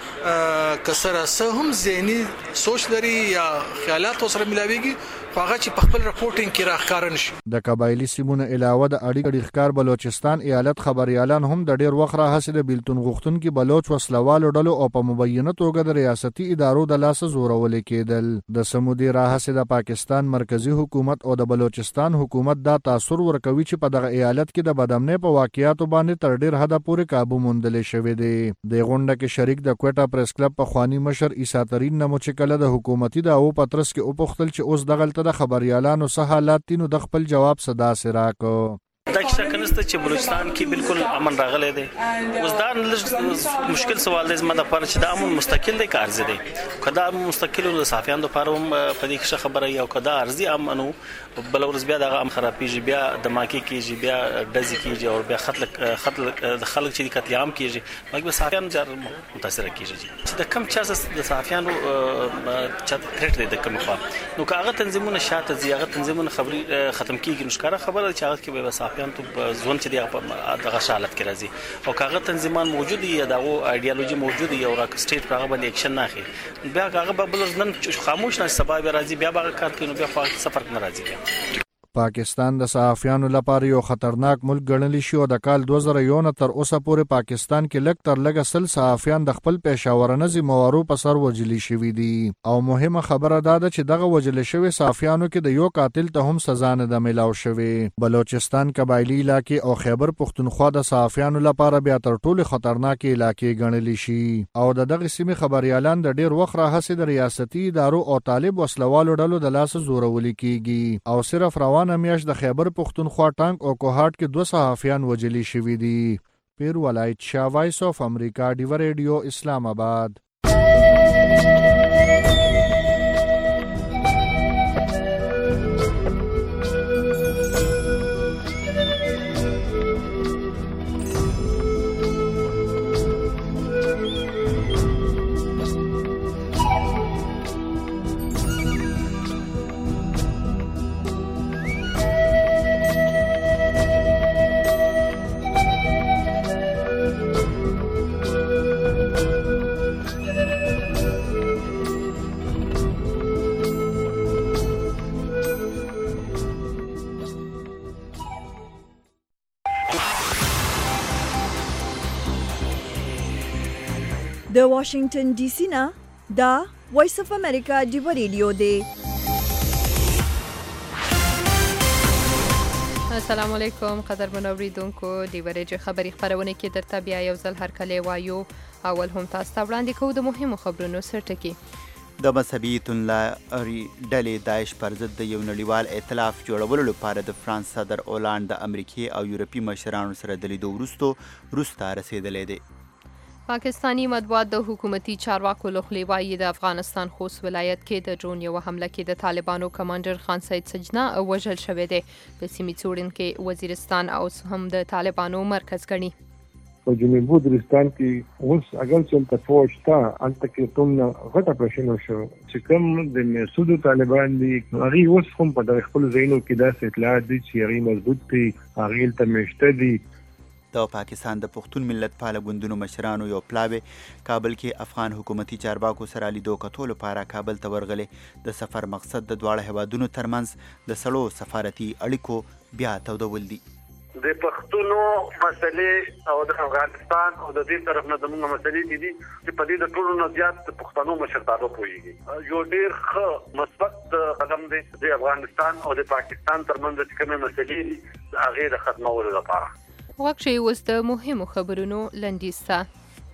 Speaker 16: کسره سه هم ذهني سوچ لري یا خیالات سره ملاويږي خو هغه چې په خپل رپورټینګ کې راښکار نشي.
Speaker 15: د قبایلی سیمونو علاوه د اړیکې ښکار بلوچستان ایالت خبريالان هم د ډیر وخت راهسې د بیلتون غوښتونکو بلوچ وسلوالو ډلو او په مبینه توګه د ریاستي ادارو د لاسه زورول کېدل. د سمودي راهسې د پاکستان مرکزی حکومت او د بلوچستان حکومت دا تاثیر ورکوي چې په دغه ایالت کې د بدامنۍ په واقعیاتو باندې تر ډیر حد پورې قابو موندل شوی دی. د غونډه کې شریک د کوټا پریس کلب په خوانی مشر عیسی ترین نمو چې کله د حکومتي د او پترس کې او پختل چې اوس دغه د خبريالانو سه حالات تینو د خپل جواب صدا سره کو.
Speaker 17: دا چې څنګه چې بلوچستان کې بالکل امن راغلی دی. اوس دا مشکل سوال دی زما د لپاره چې دا امن مستقل دی که عارضي دی. که دا مستقل د صحافیانو لپاره هم په دې کې ښه خبره وي او که دا عارضي امن و بله ورځ بیا دغه امن خرابېږي بیا دماکې کېږي بیا ډزې کېږي او بیا خلک خلک چې قتل عام کېږي نو بیا صحافیان زیات متاثره کېږي چې د کم چا د صحافیانو چاته کریډ دی د کومې خوا نو که هغه تنظیمونه شاته ځي هغه تنظیمونه خبري ختم کېږي نو ښکاره خبره ده چې هغه کې به صحافیان ته ځوان چې دی په دغه حالت کې راځي او که هغه تنظیمان موجود وي یا دغه ایډیالوژي موجود وي او سټیټ په هغه باندې اکشن نه اخلي بیا هغه به بل نن خاموش نه سبا به راځي بیا به کار کوي نو بیا خو سفر نه راځي.
Speaker 15: پاکستان د صحافیانو لپاره یو خطرناک ملک ګڼل شي او د کال دوه زره یو نه تر اوسه پورې پاکستان کې لږ تر لږه سل صحافیان د خپل پېښورانه ذمہوارو په سر وجلی شوي دي او مهمه خبره دا ده چې دغه وجل شوی صحافیانو کې د یو قاتل ته هم سزا نه ده ملاو شوې. بلوچستان قبایلی علاقې او خیبر پختونخوا د صحافیانو لپاره بیا تر ټولو خطرناک علاقې ګڼل شي او د دغه سیمې خبريالان د ډیر وخت راهسې د ریاستي ادارو او طالب وسلوالو ډلو د لاس زورول کیږي او صرف روان میاش د خیبر پختونخوا ټانک او کوهاټ کې دوه صحافیان وجلی شوي دي. پیر ولایت شاه وایس اف امریکا ډیو ریډیو اسلام آباد.
Speaker 1: د واشنگټن ډي سي نه دا وایس اف امریکا ډیو ریډیو دی.
Speaker 2: السلام علیکم قدرمن اوریدونکو، ډیو ریډیو خبری خبرونه کې درته بیا یو ځل هر کله وایو. اول هم تاسو ته وړاندې کوو د مهمو خبرونو سرټکی.
Speaker 3: د مذهبي توندلاري ډلې داعش پر ضد د یو نړیوال ائتلاف جوړولو لپاره د فرانس صدر اولاند د امریکای او یورپي مشرانو سره د لیدو وروسته روس ته رسیدلی دی.
Speaker 2: پاکستانی مطبوعات د حکومتي چارواکو له خوا وایي د افغانستان خوست ولایت کې د ډرون یوه حمله کې د طالبانو کمانډر خان سید سجنا وژل شوی دی. په سیمې څېړونکي وزیرستان اوس هم د طالبانو مرکز ګڼي.
Speaker 4: په جنوبي وزیرستان کې اوس اگر چې فوج ته انت کې تم غټه پرشن شو چې کوم د مسعود طالبان دي هغه اوس هم په دغه خپل زینو کې داسې اطلاعات دي چې هغه مضبوط دي، هغه ته مشته دي.
Speaker 3: د پاکستان د پښتون ملت پاله ګوندونو مشرانو یو پلاوی کابل کې افغان حکومتي چارواکو سره لیدو کتو لپاره کابل ته ورغلي. د سفر مقصد د دواړه هیوادونو ترمنځ د سړو سفارتي اړیکو بیا تودول دي.
Speaker 5: د پښتونو مسلې او د افغانستان او د دې طرف نه زموږ مسلې دي چې په دې د ټولو نه زیات د پښتنو مشرتابه پوهیږي. یو ډېر ښه مثبت قدم دی د افغانستان او د پاکستان ترمنځ چې کومې مسلې دي د هغې د ختمولو لپاره.
Speaker 2: وخت شي اوس د مهمو خبرونو لنډیز ته.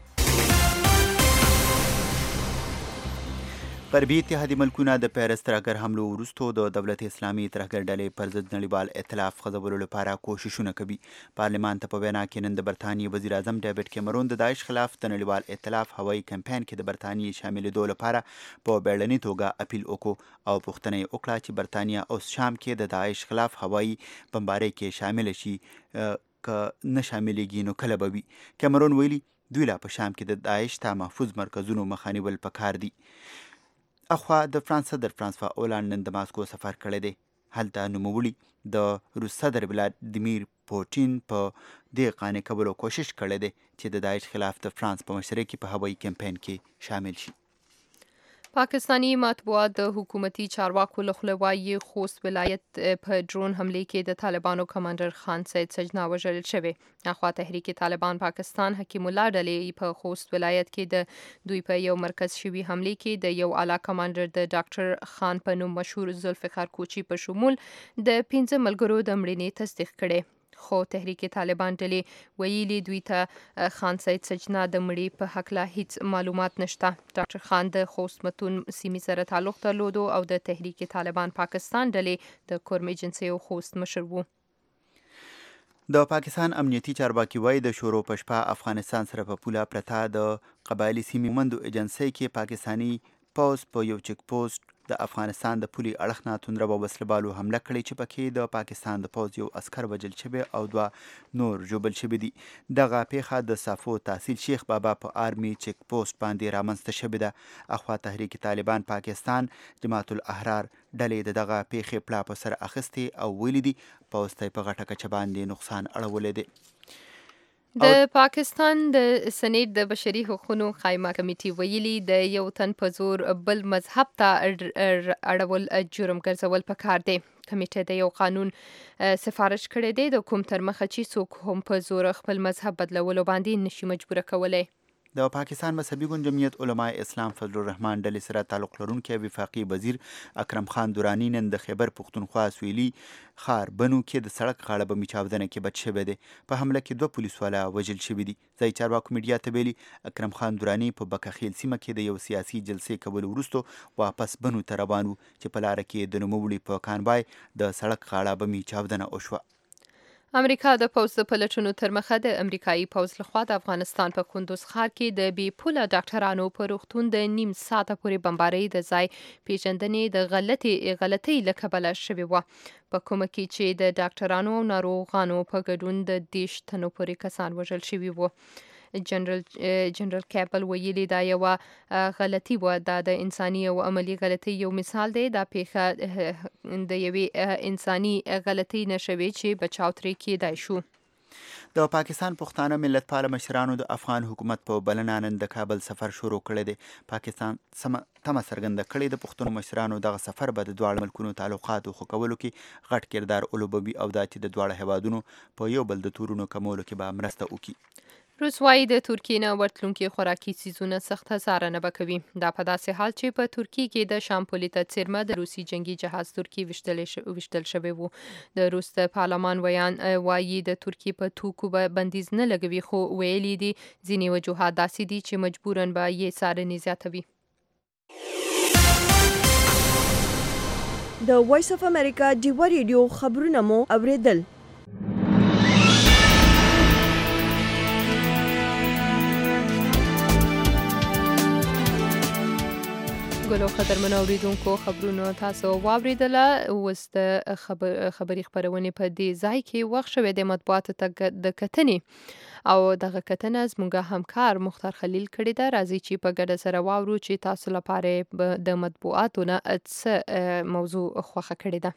Speaker 3: غربي اتحادي ملکونه د پیرس ترهګر حملو وروسته د دولت اسلامي ترهګر ډلې پر ضد نړیوال ائتلاف غځولو لپاره کوششونه کوي. پارلمان ته په وینا کې نن د برطانیې وزیر اعظم ډیوډ کیمرون د داعش خلاف د نړیوال ائتلاف هوایي کمپاین کې د برطانیې شاملېدو لپاره په بیړني توګه اپیل وکړو او پوښتنه یې وکړه چې برطانیه اوس شام کې د داعش خلاف هوایي بمبارۍ کې شامل شي، که نه شاملېږي نو کله به وي. کیمرون ویلي دوی لا په شام کې د داعش ته محفوظ مرکزونو مخه نیول پکار دي. اخوا د فرانس صدر فرانسوا اولانډ نن د ماسکو سفر کړی دی. هلته نوموړي د روس صدر ولادیمیر پوټین په دې قانع کولو کوشش کړی دی چې د داعش خلاف د فرانس په مشرۍ کې په هوایي کمپاین کې شامل شي.
Speaker 2: پاکستانی مطبوعات د حکومتي چارواکو له خوا وایي خوست ولایت په ډرون حملې کې د طالبانو کمانډر خان سید سجنا وژل شوی. اخوا تحریک طالبان پاکستان حکیم الله ډلې په خوست ولایت کې د دوی په یو مرکز شوي حملې کې د یو اعلی کمانډر د ډاکټر خان په نوم مشهور ذوالفقار کوچي په شمول د پنځه ملګرو د مړینې تصدیق کړي. خو تحریک طالبان ډلې ویلي دوی ته خان سید سجنا د مړي په هکله هیڅ معلومات نشته. ډاکټر خان د خوست متون سیمې سره تعلق درلودو او د تحریک طالبان پاکستان ډلې د کورم ایجنسیو خوست مشر وو.
Speaker 3: د پاکستان امنیتي چارواکي وایي د شورو په شپه افغانستان سره په پوله پرته د قبایلي سیمې مندو ایجنسۍ کې پاکستاني پوز په یو چک پوسټ د افغانستان د پولي اړخ نه توندره و وسلبالو حمله کړې چې پکې د پاکستان د پوز یو عسکر وژل شوی او دوه نور ژوبل شوي دي. دغه پیښه د صافو تحصیل شیخ بابا په آرمي چک پوسټ باندې رامنځته شوې ده. اخوا تحریک طالبان پاکستان جماعت الاحرار ډلې د دغه پیښې پلا په سر اخیستې او ویلي دي پوز ته په غټه کچه باندې نقصان اړولی دی.
Speaker 2: د پاکستان د سنیټ د بشري حقوقو قایمه کمیټې ویلي د یو تن په زور بل مذهب ته اړول جرم ګرځول پکار دی. کمیټه د یو قانون سفارش کړی دی د کوم تر مخه چې څوک هم په زور خپل مذهب بدلولو باندې نشي مجبوره کولی.
Speaker 3: د پاکستان مذهبي ګوند جمعیت علماء اسلام فضل الرحمن ډلې سره تعلق لرونکی وفاقي وزیر اکرم خان دورانی نن د خیبر پښتونخوا سویلي ښار بنو کې د سړک غاړه بمي چاودنه کې بچ شوی دی. په حمله کې دوه پولیسوالا وژل شوي دي. ځایي چارواکو میډیا ته ویلي اکرم خان دورانی په بکخیل سیمه کې د یو سیاسي جلسې کولو وروسته واپس بنو ته روان و چې په لاره کې د نوموړي په کانوای د سړک غاړه بمي چاودنه وشوه.
Speaker 2: امریکا د پوز د پلټنو تر مخه د امریکایي پوز لخوا د افغانستان په کندوز ښار کې د بې پوله ډاکټرانو په روغتون د نیم ساعته پورې بمبارۍ د ځای پیژندنې د غلطي غلطۍ له کبله شوې وه، په کومه کې چې د ډاکټرانو او ناروغانو په ګډون د دېرش تنو پورې کسان وژل شوي وو. جنرال جنرال کیبل ویلي دا یوه غلطي وه، دا د انساني او عملي غلطي یو مثال دی. دا پیښه د یوې انساني غلطي نه شوې چې بچاو ترې کېدای شو.
Speaker 3: د پاکستان پښتانه ملت پاله مشرانو د افغان حکومت په بلنه نن د کابل سفر شروع کړی دی. پاکستان سم تمه څرګنده کړې د پښتنو مشرانو دغه سفر به د دواړو ملکونو تعلقاتو ښه کولو کې غټ کردار ولوبوي او دا چې د دواړو هیوادونو په یو بل د تورونو کمولو کې به مرسته وکړي.
Speaker 2: روس وایي د ترکیې نه ورتلونکي خوراکي څیزونه سخته څارنه به کوي. دا په داسې حال چې په ترکیې کې د شام پولې ته څیرمه د روسي جنگي جهاز ترکیې ویشتل شوی وو. د روس د پارلمان ویان وایي د ترکیې په توکو به بندیز نه لګوي، خو ویلي دي ځینې وجوهات داسې دي چې مجبورن به یې څارنې زیاتوي.
Speaker 1: د وایس اف امریکا ډیوه ریډیو خبرونه مو اوریدل.
Speaker 2: ګلو قدرمنو اوریدونکو خبرونو تاسو واوریدله. اوس د خبر خبري خبرونه په دې ځای کې وخت شوه د مطبوعاتو ته د کتنې او دغه کتنه زموږ همکار مختار خلیل کړی ده. راځي چې په ګډه سره واورو چې تاسو لپاره د مطبوعاتو نه څه موضوع خوښه کړې ده.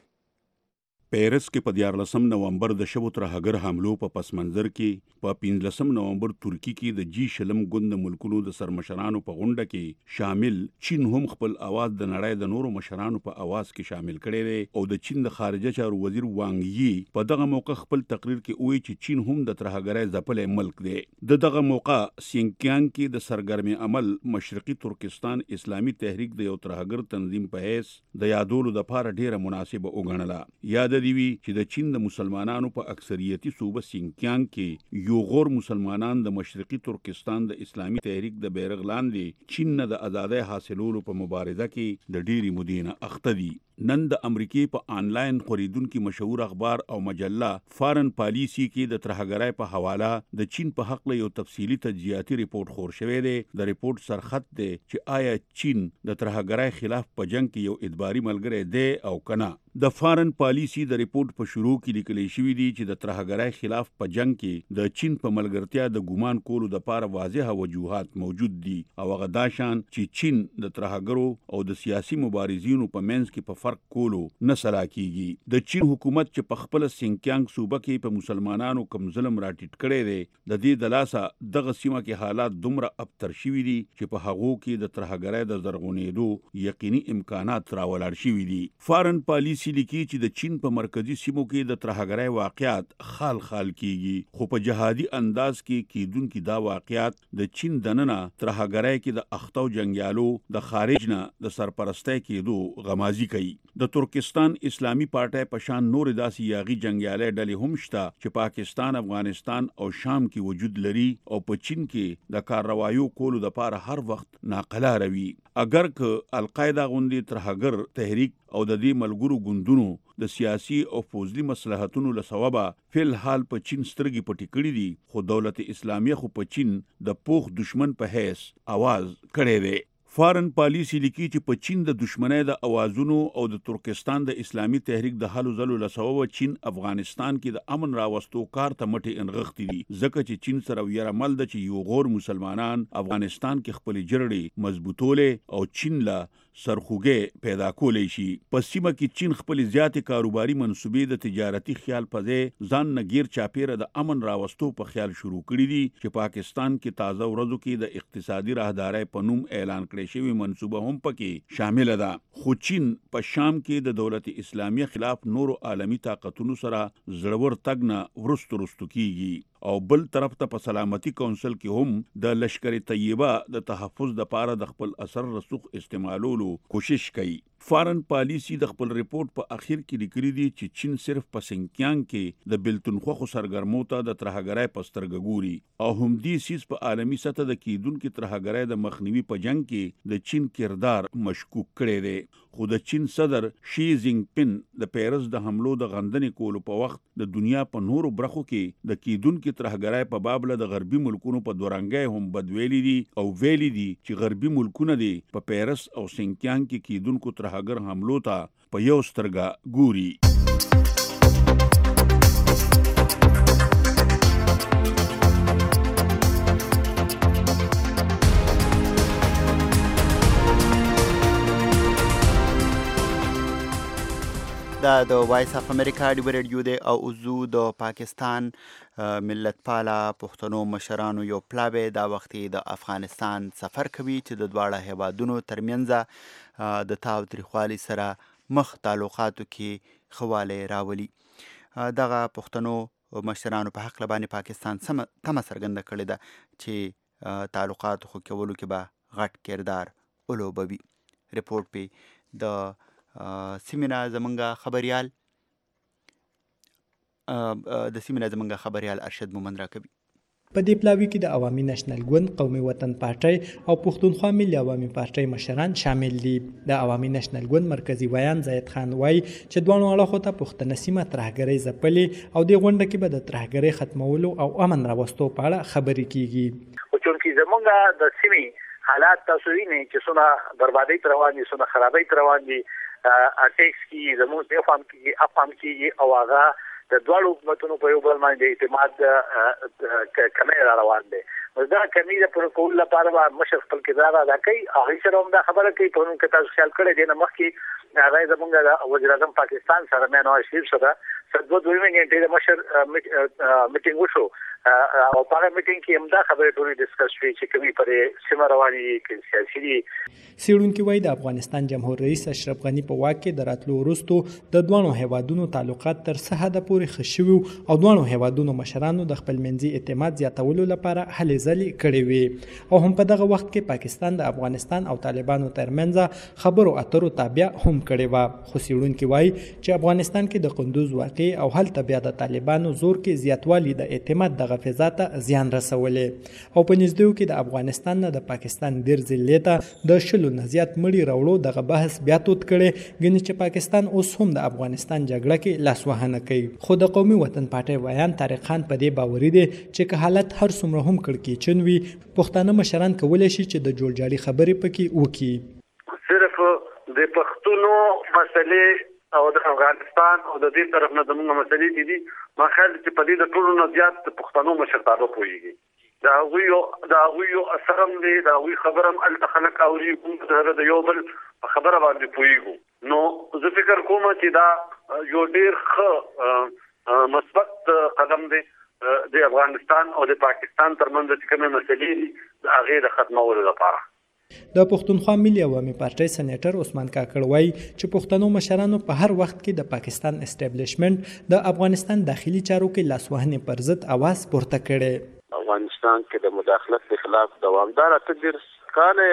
Speaker 18: پیرس کې په دیارلسم نومبر د شبو ترهګر حملو په پس منظر کې په پنځلسم نومبر ترکی کې د جی شلم ګوند ملکونو د سرمشرانو په غونډه کې شامل چین هم خپل اواز د نړۍ د نورو مشرانو په اواز کې شامل کړي دي او د چین د خارجه چارو وزیر وانګ یی په دغه موقع خپل تقریر کې وایي چې چین هم د ترهګرۍ ځپلې ملک دی. د دغه موقع سینکیانګ کې د سرګرمي عمل مشرقي ترکستان اسلامي تحریک د یو ترهګر تنظیم په حیث د یادولو د لپاره ډیره مناسبه وګڼله. یاد دی وی چې د چین د مسلمانانو په اکثریتي صوبه سینکیانګ کې یو غور مسلمانان د مشرقي ترکستان د اسلامي تحریک د بیرغ لاندې چین نه د ازادۍ حاصلولو په مبارزه کې د ډیری مدینه اخته دي. نن د امریکای په آنلاین خریدونکو مشهور اخبار او مجله فارن پالیسی کې د ترهګرۍ په حواله د چین په حق له یو تفصیلی تجزیاتي ریپورت خور شوی دی. د ریپورت سرخط دی چې آیا چین د ترهګرۍ خلاف په جنگ کې یو ادباري ملګری دی او کنه. د فارن پالیسی د ریپورت په شروع کې لیکل شوی دی چې د ترهګرۍ خلاف په جنگ کې د چین په ملګرتیا د ګومان کولو د لپاره واضحه وجوهات موجود دي او هغه دا شان چې چین د ترهګرو او د سیاسي مبارزینو په منځ کې په فرق کولو نه سلا کیږي. د چین حکومت چې په خپل سینکیانګ صوبه کې په مسلمانانو کم ظلم راټیټ کړي دي د دې د لاسه دغه سیمه کې حالات دومره ابتر شوي دي چې په هغو کې د ترهګرۍ د زرغونېدو یقیني امکانات راولاړ شوي دي. فارن پالیسی لیکي چې د چین په مرکزی سیمو کې د ترهګرۍ واقعیات خال خال کیږي، خو په جهادي انداز کې کیدونکو دا واقعیات د چین دننه ترهګرۍ کې د اختو جنگیالو د خارج نه د سرپرستۍ کېدو غمازي کوي. د ترکستان اسلامی پارټۍ په شان نور داسې یاغي جنگیالي ډلې هم شته چې پاکستان، افغانستان او شام کې وجود لري او په چین کې د کاروایو کولو لپاره هر وخت ناقلاره وي. اگر که القاعده غوندي ترهګر تحریک او د دې ملګرو ګوندونو د سیاسي او فوزلي مصلحتونو له سببه فل حال په چین سترګې پټې کړې دي، خو دولت اسلامیه خو په چین د پوخ دشمن په حیث आवाज کړی دی. فارن پالیسی لیکي چې په چین د دشمنۍ د اوازونو او د ترکستان د اسلامي تحریک د حلو ځلو له سببه چین افغانستان کې د امن راوستو کار ته مټې انغښتې دي، ځکه چې چین سره ویره مل ده چې یو غور مسلمانان افغانستان کې خپل جرړې مضبوطولې او چین له سرخوږی پیدا کولی شي. په سیمه کې چین خپل زیاتې کاروباري منصوبې د تجارتي خیال په ځای ځان نه غیر چاپیره د امن راوستو په خیال شروع کړي دي چې پاکستان کې تازه ورځو کې د اقتصادي راهدارۍ په نوم اعلان کړی شوی منصوبه هم پکې شامل ده. خو چین په شام کې د دولت اسلامیه خلاف نورو عالمی طاقتونو سره زړور تګ نه ورستو رستو کیږي او بل طرف ته په سلامتی کونسل کې هم د لشکر طیبه د تحفظ د پاره د خپل اثر رسوخ استعمالولو کوشش کوي. فارن پالیسی د خپل ریپورت په اخر کې لیکلي دي چې چین صرف په سینکیانګ کې د بلتونخوا سرګرمو ته د ترهګرۍ په سترګه ګوري او هم دې سیس په عالمی سطح د کیدونکو ترهګرۍ د مخنیوي په جنگ کې د چین کردار مشکوک کړي دي. خو د چین صدر شي جینګ پین د پیرس د حملو د غندنې کولو په وخت د دنیا په نورو برخو کې د کیدونکو ترهګرۍ په باب له د غربي ملکونو په دورانګۍ هم بدویلي دي او ویلي دي چې غربي ملکونه دي په پیرس او سینکیانګ کې کیدونکو ترهګر حملو ته په یو سترګه ګوري.
Speaker 3: دا د وایس اف امریکا ډیو ریډیو دی او اوزو د پاکستان ملت پاله پښتنو مشرانو یو پلاوی دا وختي د افغانستان سفر کوي چې د دواړه هیوادونو ترمنځ د تاو تریخوالي سره مخ تعلقاتو کې خواله راولي. دغه پښتنو مشرانو په حق باندې پاکستان سم تمه څرګنده کړې ده چې تعلقات خو کولو کې به غټ کردار ولوبوي. ریپورت په د سیمینه زمونږ خبريال د سیمینه زمونږ خبريال ارشد مومند راکوي.
Speaker 6: په دې پلاوي کې د عوامي نېشنل ګوند، قومي وطن پارټۍ او پښتونخوا ملي عوامي پارټۍ مشران شامل دي. د عوامي نېشنل ګوند مرکزی ویان زید خان وایي چې دوه اړخو ته پښتنه سیمه ترهګرۍ ځپلې او د غونډه کې به د ترهګرۍ ختمولو او امن راوستو په اړه خبرې کیږي.
Speaker 19: خو چونکی زمونږ د سیمې حالات تاسو وینئ چې څونه بربادۍ تر روان دي، څونه خرابۍ تر روان دي، اټیکس کې زموږ په فهم کې افهم کې او هغه د دوه حکومتونو په یو بل باندې اعتماد کمی را روان دی. دا کمی د پر کول لپاره به مشر خپل کردار ادا کوي. هغه سره هم دا خبره کوي په نوم کې تاسو خیال کړی دی نه مخکې هغه زمونږ د وزیر اعظم پاکستان سره مې نواز شریف سره سدوه دوه غنټې د مشر میټینګ وشو او په هغه میټینګ کې هم دا خبره ټولې ډسکس شوې چې کومې پرې سیمه روانې دي کې سیاسي دي.
Speaker 6: څېړونکي وایي د افغانستان جمهور رئیس اشرف غني په واک کې د راتلو وروستو د دواړو هیوادونو تعلقات تر څه حده پورې ښه شوي او دواړو هیوادونو مشرانو د خپل منځي اعتماد زیاتولو لپاره هلې ځلې کړې وې او هم په دغه وخت کې پاکستان د افغانستان او طالبانو ترمنځ خبرو اترو تابع هم کړې وه. خو څېړونکي وایي چې افغانستان کې د قندوز واقع او هلته بیا د طالبانو زور کې زیاتوالی د اعتماد دغه فضا ته زیان رسولې او په نږدېو کې د افغانستان نه د پاکستان ډېر ضلعې ته د شلو نه زیات مړي راوړو دغه بحث بیا تود کړی، ګنې چې پاکستان اوس هم د افغانستان جګړه کې لاسوهنه کوي. خو د قومي وطن پارټۍ ویان طارق خان په دې باوري دی چې که حالت هر څومره هم کړکېچن وي پښتانه مشران کولی شي چې د جوړجاړي خبرې پکې وکړي.
Speaker 5: صرف د پښتونو مسلې او د افغانستان او د دې طرف نه زموږ مسلې دي دي ما خیال چې په دې د ټولو نه زیات د پښتنو مشرتابه پوهېږي. د هغوی د هغوی یو اثر هم دی، د هغوی خبره هم هلته خلک اوري، کوم د یو بل په خبره باندې پوهېږو. نو زه فکر کوم چې دا یو ډېر ښه مثبت قدم دی د افغانستان او د پاکستان ترمنځ چې کومې مسلې دي د هغې د ختمولو لپاره.
Speaker 6: د پښتونخوا ملي عوامي پارټۍ سېنیټر عثمان کاکړ وایي چې پښتنو مشرانو په هر وخت کې د پاکستان اسټابلیشمنټ د افغانستان داخلي چارو کې لاسوهنې پر ضد اواز پورته کړی.
Speaker 20: افغانستان کې د مداخلت په خلاف دوامدار تدبیر کاله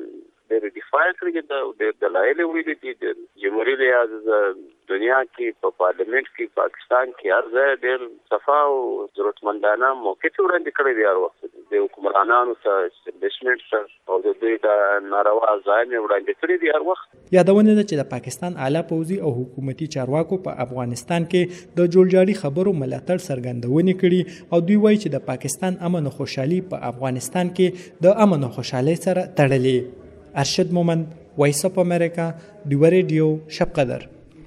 Speaker 20: د ډیفای کړی د دلایل ویلي دي د جمهوریت ریاض دنیا کې په پارلیمنت کې پاکستان کې هر ځای ډېر صفا او ضرورتمندانه موقف وړاندې کړی دی. هر وخت د حکمرانانو ته اسټابلیشمنټ ته او د دوی د ناروا ځایونه وړاندې کړي دي هر وخت.
Speaker 6: یادونه ده چې د پاکستان اعلی پوځي او حکومتي چارواکو په افغانستان کې د جوړجاړي خبرو ملاتړ څرګندونې کړي او دوی وایي چې د پاکستان امن او خوشحالي په افغانستان کې د امن او خوشحالۍ سره تړلې. ارشد مومند، وایس اف امریکا، ډیوه ریډیو، شب قدر.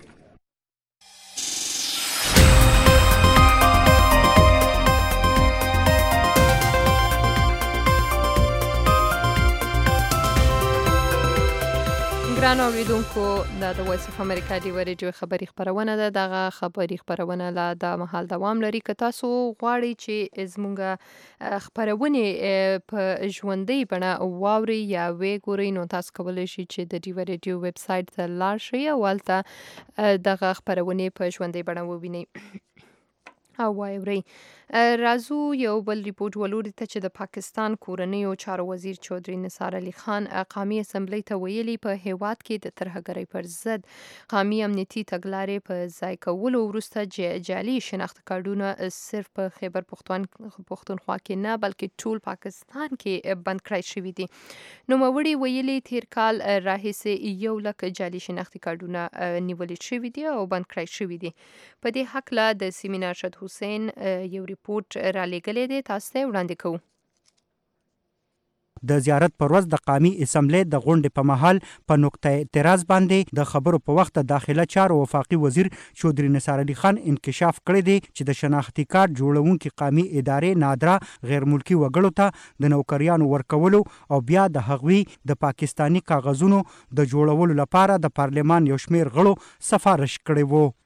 Speaker 2: ګران اوریدونکو دا د وایس اف امریکا ډیوه ریډیو خبري خبرونه ده. دغه خبري خبرونه لا د مهال دوام لري. که تاسو غواړئ چې زموږ خبرونه په ژوندۍ بڼه واورئ یا وې ګورئ نو تاسو کولی شئ چې د ډیوه ریډیو ویب سایټ ته لاړ شئ او هلته دغه خبرونه په ژوندۍ بڼه ووینئ او واورئ. راځو یو بل ریپورت ولوري ته چې د پاکستان کورنیو چارو وزیر چودري نثار علي خان قومي اسمبلی ته ویلي په هیواد کې د ترهګرۍ پر ضد قومي امنیتي تګلارې په ځای کولو وروسته جعلي شناخت کارډونه صرف په خیبر پښتونخوا کې نه بلکې ټول پاکستان کې بند کړای شوي دي. نوموړي ویلي تیر کال راهیسې یو لک جعلي شناختي کارډونه نیول شوي دي او بند کړای شوي دي. په دې هکله د سیمینار ارشد حسین یو ریپورت را لګلې دی، تاسو ته وړاندې کوو.
Speaker 21: د زیارت پر ورځ د قومي اسمبلی د غونډې په مهال په نقطه اعتراض باندې د خبرو په وخت د داخله چارو وفاقي وزیر چودري نثار علي خان انکشاف کړی دی چې د شناختي کارت جوړونکي قومي ادارې نادره غیر ملکي وګړو ته د نوکریانو ورکولو او بیا د هغوی د پاکستانی کاغذونو د جوړولو لپاره د پارلمان یو شمېر غړو سفارش کړی وو.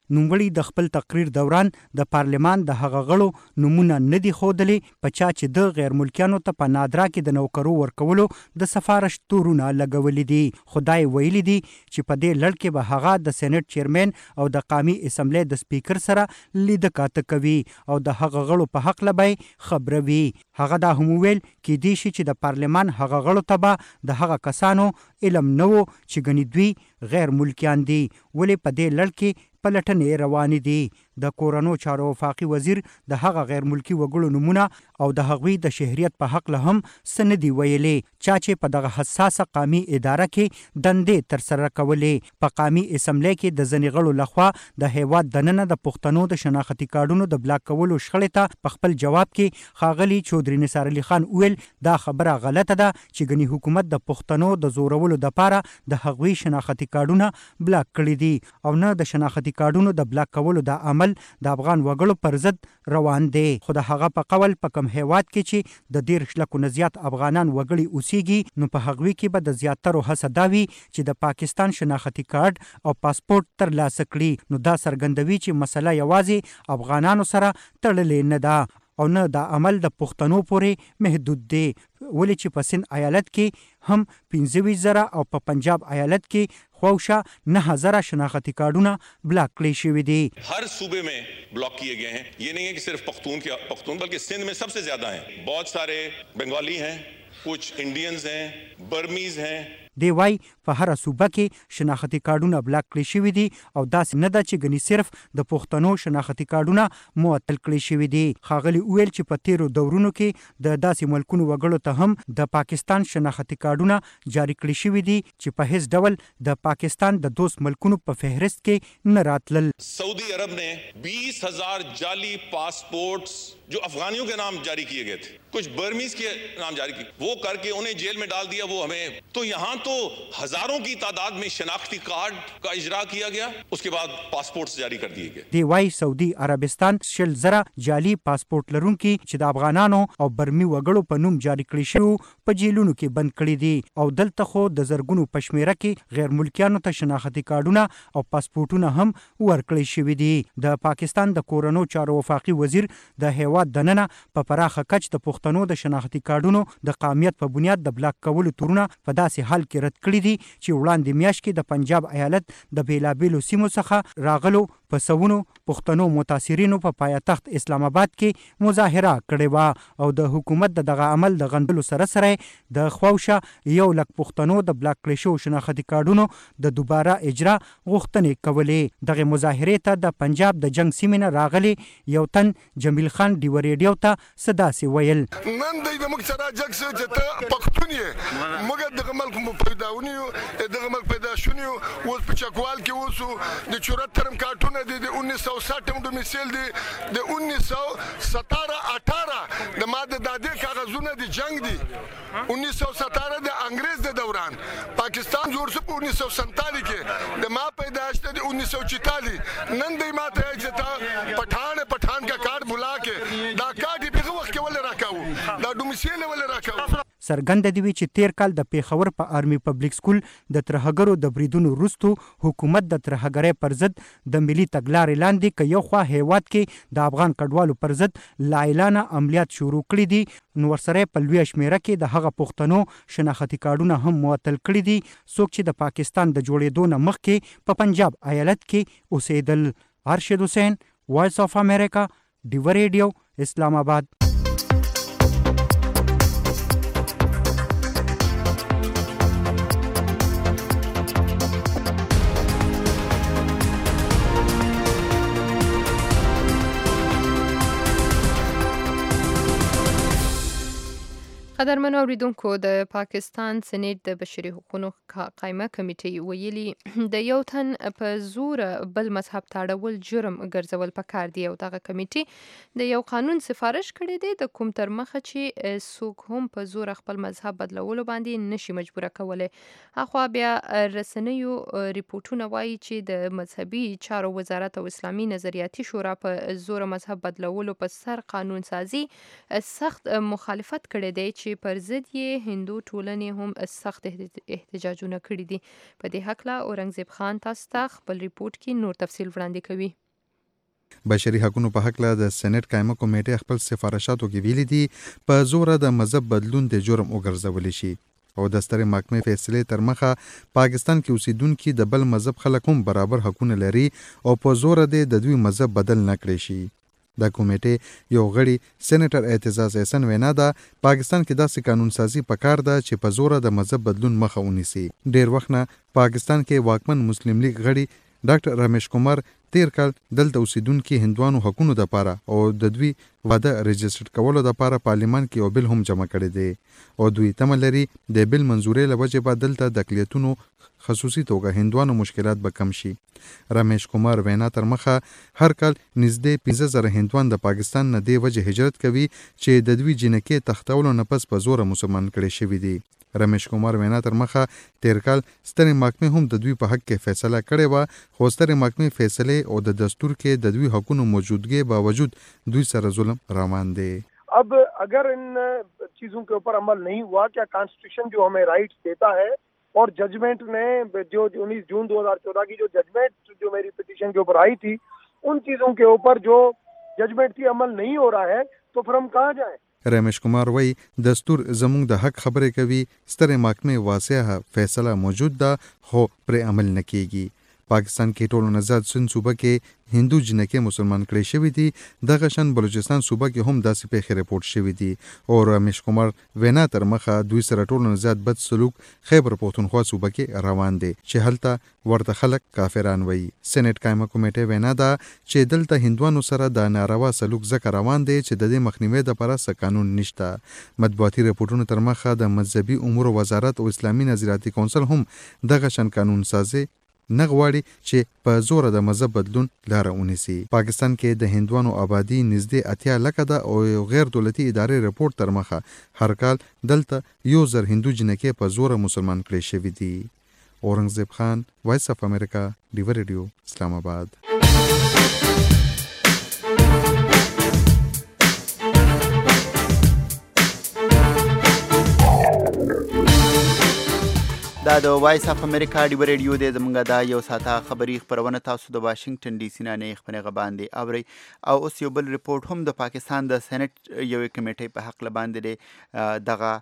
Speaker 21: نوموړي د خپل تقریر دوران د پارلمان د هغه غړو نمونه نه دي ښودلې په چا چې د غیر ملکیانو ته په نادرا کې د نوکرو ورکولو د سفارش تورونه لګولي دي. خدای ویلي دي چې په دې لړ کې به هغه د سېنات چیرمن او د قومي اسمبلی د سپیکر سره لیده کاته کوي او د هغه غړو په حق لبی خبروي. هغه دا هم ویل کېدی شي چې د پارلمان هغه غړو ته به د هغه کسانو علم نه و چې ګنې دوی غیر ملکیان دي ولې په دې لړ کې پلټنې روانې دي. د کورنو چارو وفاقي وزیر د هغه غیر ملکی وګړو نمونه او د هغوی د شهریت په حق له هم څه نه دي ویلي چا چې په دغه حساسه قومي اداره کې دندې ترسره کولې. په قومي اسمبلی کې د ځینې غړو لخوا د هیواد دننه د پښتنو د شناختي کارډونو د بلاک کولو شخړې ته په خپل جواب کې ښاغلي چودري نثار علي خان ویل دا خبره غلطه ده چې ګنې حکومت د پښتنو د زورولو دپاره د هغوی شناختي کارډونه بلاک کړي دي او نه د شناختي کارډونو د بلاک کولو د عمل د افغان وګړو پر ضد روان دی. خو د هغه په قول په کم هیواد کې چې د دېرش لکو نه زیات افغانان وګړي اوسیږي نو په هغوی کې به د زیاترو هڅه دا وي چې د پاکستان شناختي کارډ او پاسپورت ترلاسه کړي. نو دا څرګندوي چې مسله یوازې افغانانو سره تړلې نه ده او نه دا عمل د پښتنو پورې محدود دی ولې چې په سند ایالت کې هم پنځه ویشت زره او په پنجاب ایالت کې خواوشا نه هزاره شناختی کارډونه بلاک کړي شوي دي.
Speaker 7: हर सूबे में ब्लॉक किए गए हैं. ये नहीं है कि सिर्फ पख्तून के पख्तून बल्कि सिंध में सबसे ज्यादा हैं. बहुत सारे बंगाली हैं, कुछ इंडियंस हैं, बर्मीज हैं.
Speaker 21: دی وای په هر صوبه کې شناختی کارډونه بلاک کړي شوي دي او داسې نه ده چې ګنې صرف د پښتنو شناختی کارډونه معطل کړي شوي دي. ښاغلي وویل چې په تیرو دورونو کې د داسې ملکونو وګړو ته هم د پاکستان شناختی کارډونه جاری کړي شوي دي چې په هیڅ ډول د پاکستان د دوست ملکونو په فهرست کې نه راتلل.
Speaker 7: सऊदी अरब ने बीस हजार जाली पासपोर्ट्स जो अफगानियों के नाम जारी किए गए थे, कुछ बर्मीज के नाम जारी किए, वो करके उन्हें जेल में डाल दिया. वो हमें तो यहाँ तो हजारों की तादाद में शनाख्ती कार्ड का इजरा किया गया, उसके बाद पासपोर्ट्स जारी कर दिए गए.
Speaker 21: دی وای سعودي عربستان شل زره جعلي پاسپورت لرونکي چې د افغانانو او برمي وګړو په نوم جاری کړي شوي په جیلونو کې بند کړي دي او دلته خو د زرګونو په شمیره کې غیر ملکیانو ته شناختی کارډونه او پاسپورتونه هم ورکړي شوي دي. د پاکستان د کورنو چارو وفاقي وزیر د هیواد دننه په پراخه کچ د پښتنو د شناختی کارډونو د قومیت په بنیاد د بلاک کولو تورونه په داسې حال کې رد کړي دي چې وړاندې میاشت کې د پنجاب ایالت د بیلابیلو سیمو څخه راغلو په سونو پښتنو متاثرینو په پایتخت اسلام آباد کې مظاهره کړې وه او د حکومت د دغه عمل د غندلو سره سره د خواوشه یو لک پښتنو د بلاک کړي شوو شناختی کارډونو د دوباره اجرا غوښتنې کولې. دغه مظاهرې ته د پنجاب د جنگ سیمې نه راغلي یو تن جمیل خان ډیو ریډیو ته صداسې ویل
Speaker 22: نن د موږ سره جګ څه چې ته پښتون یې موږ دغه ملک مو پیدا ونیو دغه ملک پیدا شونیو اوس په چکوال کې اوسو د چورت ترم کارټونه د उन्नीस सौ साठ में डोमिसाइल दي د उन्नीस सौ सत्रह अठारह د ماده دادې کاغذونه د جنگ دي उन्नीस सौ सत्रह د انګريز د دوران پاکستان جوړ شو په उन्नीस सौ सैंतालीस کې د ما پیدائش د उन्नीस सौ चौवालीस نن د ماته چې تا پठान پठान کا کارت بلا کې دا کارت په وخت کې ول راکاو دا ډومیسیل ول راکاو.
Speaker 21: څرګنده دی چې تیر کال د پیښور په آرمي پبلک سکول د ترهګرو د بریدونو وروستو حکومت د ترهګرۍ پر ضد د ملي تګلارې لاندې که یو خوا هیواد کې د افغان کډوالو پر ضد لا اعلانه عملیات شروع کړي دي نو ورسره په لویه شمیره کې د هغه پښتنو شناختی کارډونه هم معطل کړي دي څوک چې د پاکستان د جوړېدو نه مخکې په پنجاب ایالت کې اوسېدل. ارشد حسین، وایس اف امریکا، ډیو ریډیو، اسلام آباد.
Speaker 2: قدرمنو اوریدونکو د پاکستان سېنات د بشري حقوقو قایمه کمیټې ویلي د یو تن په زور بل مذهب تاړول جرم ګرځول پکار دی او دغه کمیټې د یو قانون سفارش کړی دی د کوم تر مخه چې څوک هم په زور خپل مذهب بدلولو باندې نشي مجبوره کولی. اخوا بیا رسنیو ریپورتونه وایي چې د مذهبي چارو وزارت او اسلامي نظریاتي شورا په زور مذهب بدلولو په سر قانون سازي سخت مخالفت کړی دی چې چې پر ضد یې هندو ټولنې هم سخت احتجاجونه کړي دي. په دې هکله اورنګزیب خان تاسو ته خپل ریپورت کې نور تفصیل وړاندې کوي.
Speaker 8: بشري حقوقو په حق له د سېنات قایمه کمیټې خپل سفارشاتو کې ویلي دي په زور د مذهب بدلون د جرم وګرځول شي او د سترې محکمې فیصلې تر مخه پاکستان کې اوسیدونکي د بل مذهب خلک هم برابر حقونه لري او په زور د دوی مذهب بدل نه کړی شي. د کمیټې یو غړي سېنیټر اعتزاز احسن وینا ده پاکستان کې داسې قانون سازي پکار ده چې په زور د مذهب بدلون مخه ونیسي. ډیر وخت نه پاکستان کې واکمن مسلم لیگ غړي ډاکټر رمیش کمار تیر کال دلته اوسیدونکي هندوانو حقونو لپاره او د دوی واده رجسټر کولو لپاره پارلیمان کې یو بل هم جمع کړی دی او دوی تمه لري د بل منزورې له وجې به دلته د اقلیتونو خصوصي توګه هندوانو مشکلات به کم شي. رمیش کمار وینا تر مخه هر کال نږدې پنځه زره هندوان د پاکستان نه دی وجې هجرت کوي چې د دوی جنکې تختولو نه پس په زوره مسلمان کړي شوي دي. رمیش کمار وینا تر مخه تیر کال سترې محکمې هم د دوی په حق کې فیصله کړې وه خو سترې محکمې فیصلې او د دستور کې د دوی حقونو موجودګۍ باوجود دوی سره ظلم روان دی.
Speaker 9: अब अगर इन चीज़ों के ऊपर अमल नहीं हुआ, क्या कॉन्स्टिट्यूशन जो हमें राइट्स देता है और जजमेंट ने जो उन्नीस जून दो हज़ार चौदह की जो जजमेंट जो मेरी पिटीशन के ऊपर आई थी उन चीज़ों के ऊपर जो जजमेंट थी अमल नहीं हो रहा है तो फिर हम कहाँ जाएं?
Speaker 8: رمیش کمار وی دستور زموږ د حق خبرې کوي سترې محکمې واضحه فیصله موجود ده خو پر عمل نه کیږي. پاکستان کې ټولو نزاد سن صوبه کې هندو جنکې مسلمان کړي شوي دي. دغه شان بلوچستان صوبه کې هم داسې پیښې رپورټ شوي دي او رمیش کمار وینا تر مخه دوی سره ټولو نزاد بد سلوک خیبر پختونخوا صوبه کې روان دي چې هلته ورته خلک کافران وایي. سېنات قایمه کمیټې وینا ده چې دلته هندوانو سره د ناروا سلوک ځکه روان دی چې د دې مخنیوي دپاره څه قانون نشته. مطبوعاتي رپورټونو تر مخه د مذهبي امورو وزارت او اسلامي نظریاتي کونسل هم دغه شان قانون سازي نه غواړي چې په زور د مذهب بدلون لاره ونیسي. پاکستان کې د هندوانو آبادی نږدې اتیا لکه ده او یو غیر دولتي ادارې رپورټ تر مخه هر کال دلته یو زر هندو جنکې په زور مسلمان کړي شوي دي. اورنګزیب خان، وایس اف امریکا، ډیو ریډیو، اسلام آباد.
Speaker 3: دا د وایس اف امریکا ډیو ریډیو دی. زمونږ دا یو ساعته خبري خپرونه تاسو د واشنگټن ډي سي نه نه خبرې باندې اوري او اوس یو بل ریپورت هم د پاکستان د سېنات یو کمیټې په حق باندې دی. دغه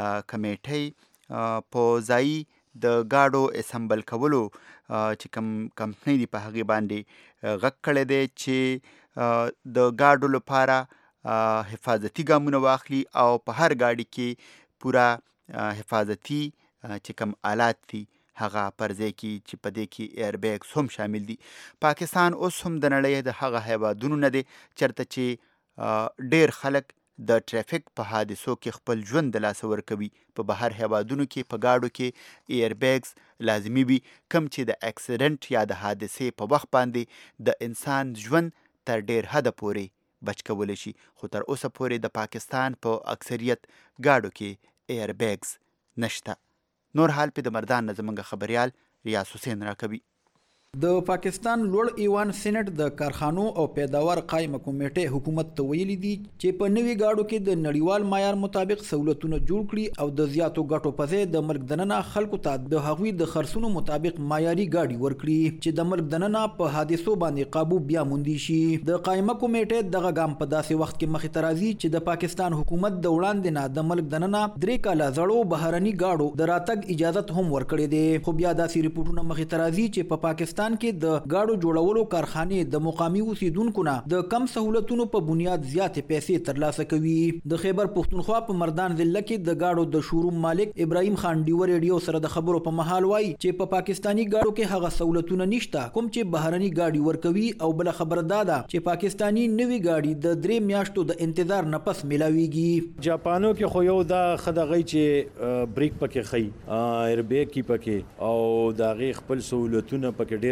Speaker 3: کمیټې په ځای د گاډو اسمبل کولو چې کم کمپنۍ دی په هغه باندې غږ کړی دی چې د گاډو لپاره حفاظتي ګامونه واخلي او په هر گاډي کې پورا حفاظتي چې کم آلات دي هغه پرځای کې چې په دې کې ایر بیگز هم شامل دي. پاکستان اوس هم د نړۍ د هغه هیوادونو نه دی چېرته چې ډیر خلک د ټرافیک په حادثو کې خپل ژوند د لاسه ورکوي. په بهر هیوادونو کې په ګاډو کې ایر بیگز لازمي وي کم چې د اکسیډنټ یا د حادثې په وخت باندې د انسان ژوند تر ډیر حده پورې بچ کولی شي. خو تر اوسه پورې د پاکستان په پا اکثریت ګاډو کې ایر بیگز نشته. نور حال په د مردان نه زمونږ خبریال ریاض حسین راکوي.
Speaker 23: د پاکستان لوړ ایوان سېنات د کارخانو او پیداوار قایمه کمیټې حکومت ته ویلي دي چې په نوي گاډو کې د نړیوال معیار مطابق سہولتونه جوړ کړي او د زیاتو ګټو په ځای د ملک دننه خلکو ته د هغوی د خرڅونو مطابق معیاري گاډي ورکړي چې د ملک دننه په حادثو باندې قابو بیا موندي شي. د قایمه کمیټې دغه ګام په داسې وخت کې مخې ته راځي چې د پاکستان حکومت د وړاندې نه د ملک دننه درې کاله زړو بهرني گاډو د راتګ اجازت هم ورکړي دي. خو بیا داسې ریپورټونه مخې ته راځي چې په پاکستان کې د گاډو جوړولو کارخانې د مقامي اوسیدونکو نه د کم سہولتونو په بنیاد زیاتې پیسې ترلاسه کوي. د خیبر پختونخوا په مردان ضلع کې د گاډو د شوروم مالک ابراهیم خان ډیو ریډیو سره د خبرو په مهال وایي چې په پاکستانی گاډو کې هغه سہولتونه نشته کوم چې بهرني گاډي ورکوي او بل خبره دا ده چې پاکستانی نوي گاډي د درې میاشتو د انتظار نه پس ملاويږي.
Speaker 24: جاپانو کې خو یو دا خدغی چې بریک پکې خي ایر بیگ کې پکې او دا غي خپل سہولتونه پکې ډېر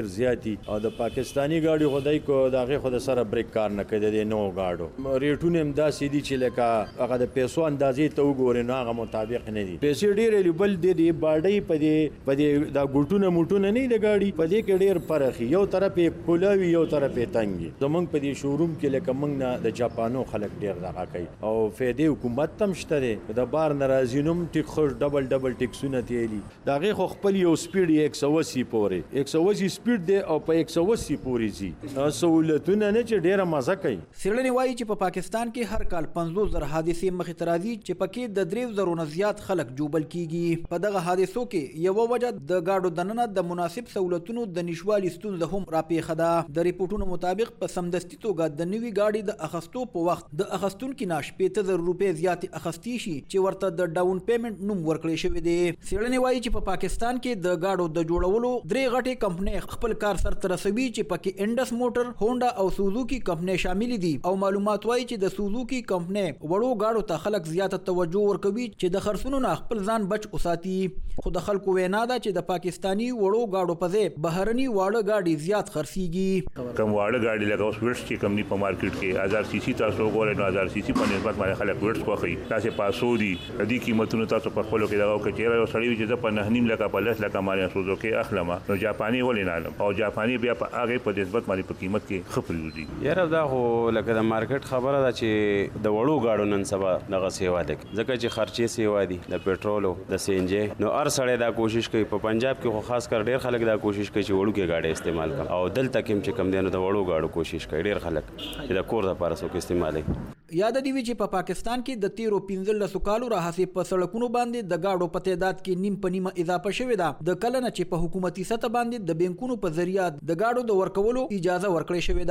Speaker 24: ډیر زیاتی او د پاکستانی ګاډي خدای کو دغه خود سره بریک کار نه کوي د نو ګاډو ریټونه هم داسې دي چې لکه هغه د پیسو اندازې ته وګورئ نو هغه مطابق نه دي پیسې ډیر لیبل دي دی باډي په دې په دې دا ګټونه موټونه نه د ګاډي په دې کې ډیر فرق یو طرف کولاوي یو طرف تنګي زمونږ په دې شوروم کې لکه موږ نه د جاپانو خلک ډیر دغه کوي او فائدې حکومت تم شته د بار ناراضي نوم ټیک خو ډبل ډبل ټیکسونه تیلی دغه خو خپل یو سپیډ یک سو اسی پورې یک سو اسی سپیډ دی او په یک سو اسی پورې زی سہولتونه نه چې ډیره مزه کوي
Speaker 23: سیړنی وایي چې په پاکستان کې هر کال پنځوس زره حادثې مخې ته راځي چې پکې د درې زرو نه زیات خلک جوبل کیږي په دغه حادثو کې یو وجه د گاډو دننه د مناسب سہولتونو د نشوالي ستونزه هم راپېښه ده د ریپورتونو مطابق په سمدستي توګه د نوي گاډي د اخستو په وخت د اخستونکو نه شپېته زره روپۍ زیاتې اخستې شي چې ورته د ډاون پیمنټ نوم ورکړی شوی دی سیړنی وایي چې په پاکستان کې د گاډو د جوړولو درې غټې کمپنۍ خپل کار سرته رسوي چې پکې انډس موټر هونډا او سوزوکی کمپنۍ شامل دي او معلومات وایي چې د سوزوکی کمپنۍ وړو گاډو ته خلک زیاته توجه ورکوي چې د خرڅونو نه خپل ځان بچ وساتي خو د خلکو وینا ده چې د پاکستانی وړو گاډو په ځای بهرني واړه گاډي زیات خرڅيږي
Speaker 10: کوم واړه گاډي لکه اوس ورس چې کم دي په مارکیټ کې هزار سی سی تاسو ګورئ نو هزار سی سی په نسبت باندې خلک ورس کوي تاسو پاسو دي د دې قیمتونو تاسو په خپل کې دغه کې یو سړی چې په نه نیم لکه په لس لکه مالیا سوزو کې اخلم نو جاپاني ولې نه علم او جاپاني بیا په هغه په نسبت باندې په قیمت کې خپل دي
Speaker 11: یاره دا خو لکه د مارکیټ خبره ده چې د وړو گاډو نن سبا دغه سیوا ده ځکه چې خرچې سیوا دي د پېټرولو د سی ان جی نو هر سړی دا کوشش کوي په پنجاب کې خو خاص کر ډیر خلک دا کوشش کوي چې وړو کې گاډي استعمال کړي او دلته کې چې کم دي نو د وړو گاډو کوشش کوي ډیر خلک چې د کور لپاره سو کې استعمالي
Speaker 23: یاد دی چې په پاکستان کې د تیرو پنځلسو کالو راهیسې په سړکونو باندې د گاډو په تعداد کې نیم په نیمه اضافه شوې ده د کله نه چې په حکومتي سطح باندې د بانکونو په ذریعہ د گاډو د ورکولو اجازه ورکړې شوې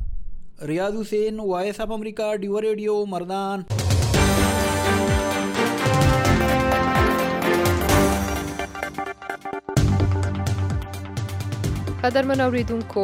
Speaker 23: ده ریاض حسین وایس اف امریکا ډیو ریډیو مردان
Speaker 2: قدرمن اوریدونکو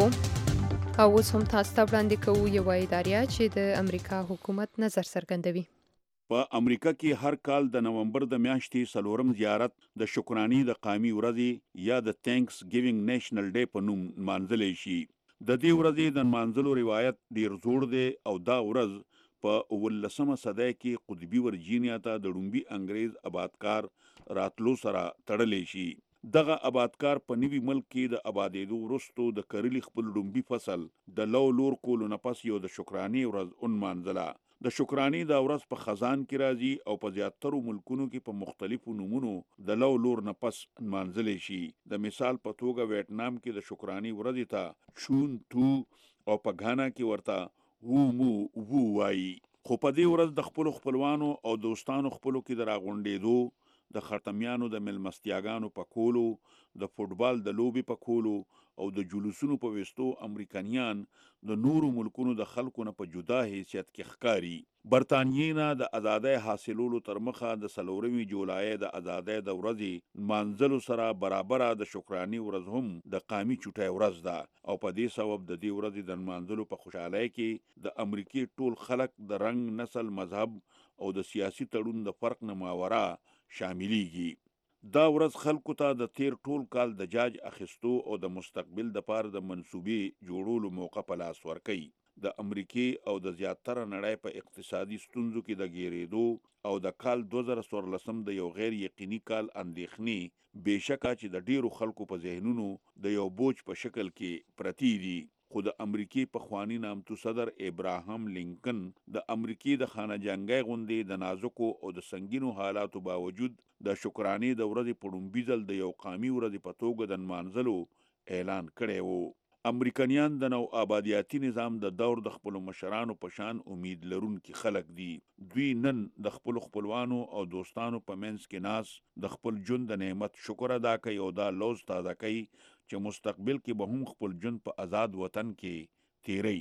Speaker 2: او اوس هم تاسو ته وړاندې کوو یوه اداریه چې د امریکا حکومت نظر څرګندوي
Speaker 18: په امریکا کې هر کال د نومبر د میاشتې څلورم زیارت د شکراني د قومي ورځې یا د تھینکس ګیوینګ نیشنل ډے په نوم نمانځلی شي د دې ورځې د نمانځلو روایت ډیر زوړ دی او دا ورځ په اوولسمه صدۍ کې قطبي ورجینیا ته د ډومبي انګریز آبادکار راتلو سره تړلی شي دغه آبادکار په نوي ملک کې د آبادېدو وروستو د کرلي خپل ډومبي فصل د لو لور کولو نه پس یو د شکراني ورځ ونمانځله د شکراني دا ورځ په خزان کې راځي او په زیاترو ملکونو کې په مختلفو نومونو د لو لور نه پس نمانځلی شي د مثال په توګه ویتنام کې د شکراني ورځې ته چون تو او په غانا کې ورته وو مو وو وایي خو په دې ورځ د خپلو خپلوانو او دوستانو خپلو کې د راغونډېدو د خرطمیانو د ملمستیاګانو په کولو د فوټبال د لوبې په کولو او د جلوسونو په وستو امریکایان د نورو ملکونو د خلکو نه په جدا حیثیت کې ښکاري برطانیې نه د ازادۍ حاصلولو تر مخه د څلورمې جولای د ازادۍ د ورځې نمانځلو سره برابره د شکراني ورځ هم د قومي چوټۍ ورځ ده او په دې سبب د دې ورځې د نمانځلو په خوشحالۍ کې د امریکې ټول خلک د رنګ نسل مذهب او د سیاسي تړون د فرق نه ماوره شاملېږي دا ورځ خلکو ته د تیر ټول کال د جاج اخیستو او د مستقبل د پاره د منصوبې جوړولو موقع په لاس ورکوي د امریکې او د زیاتره نړۍ په اقتصادي ستونزو کې د ګیرېدو او د کال دوه زره څوارلسم د یو غیر یقیني کال اندېښنې بېشکه چې د ډیرو خلکو په ذهنونو د یو بوج په شکل کې پرتی دي خو د امریکې پخوانی نامتو صدر ابراهام لینکن د امریکې د خانه جنګۍ غوندې د نازکو او د سنگینو حالاتو باوجود د شکرانې د ورځې په ډومبي ځل د یو قومي ورځې په توګه د نمانځلو اعلان کړی و امریکایان د نو آبادیاتي نظام د دور د خپلو مشرانو په شان امید لرونکي خلک دي دوی نن د خپلو خپلوانو او دوستانو په منځ کې ناس د خپل ژوند د نعمت شکر ادا کوي او دا لوز تازه کوي چې مستقبل کې به هم خپل ژوند په آزاد وطن کې تیری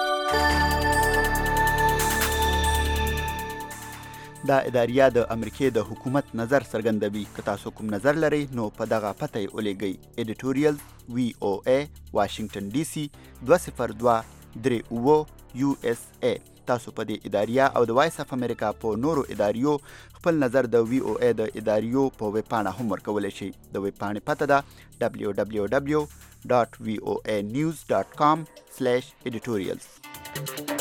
Speaker 3: دا اداریه د امریکې د حکومت نظر څرګندوي که تاسو کوم نظر لرئ نو په دغه پته یې ولیږئ ایډیټوریل وی او ای واشنگټن ډي سي دوه صفر دوه درې اوه یو اس ای تاسو په دې اداریه او د وایس اف امریکا په نورو اداریو خپل نظر د وی او ای د اداریو په ویب پاڼه هم ورکولی شئ. د ویب پاڼې پته ده دبلیو دبلیو دبلیو ډاټ وی او ای نیوز ډاټ کام سلیش ایډیټوریلز.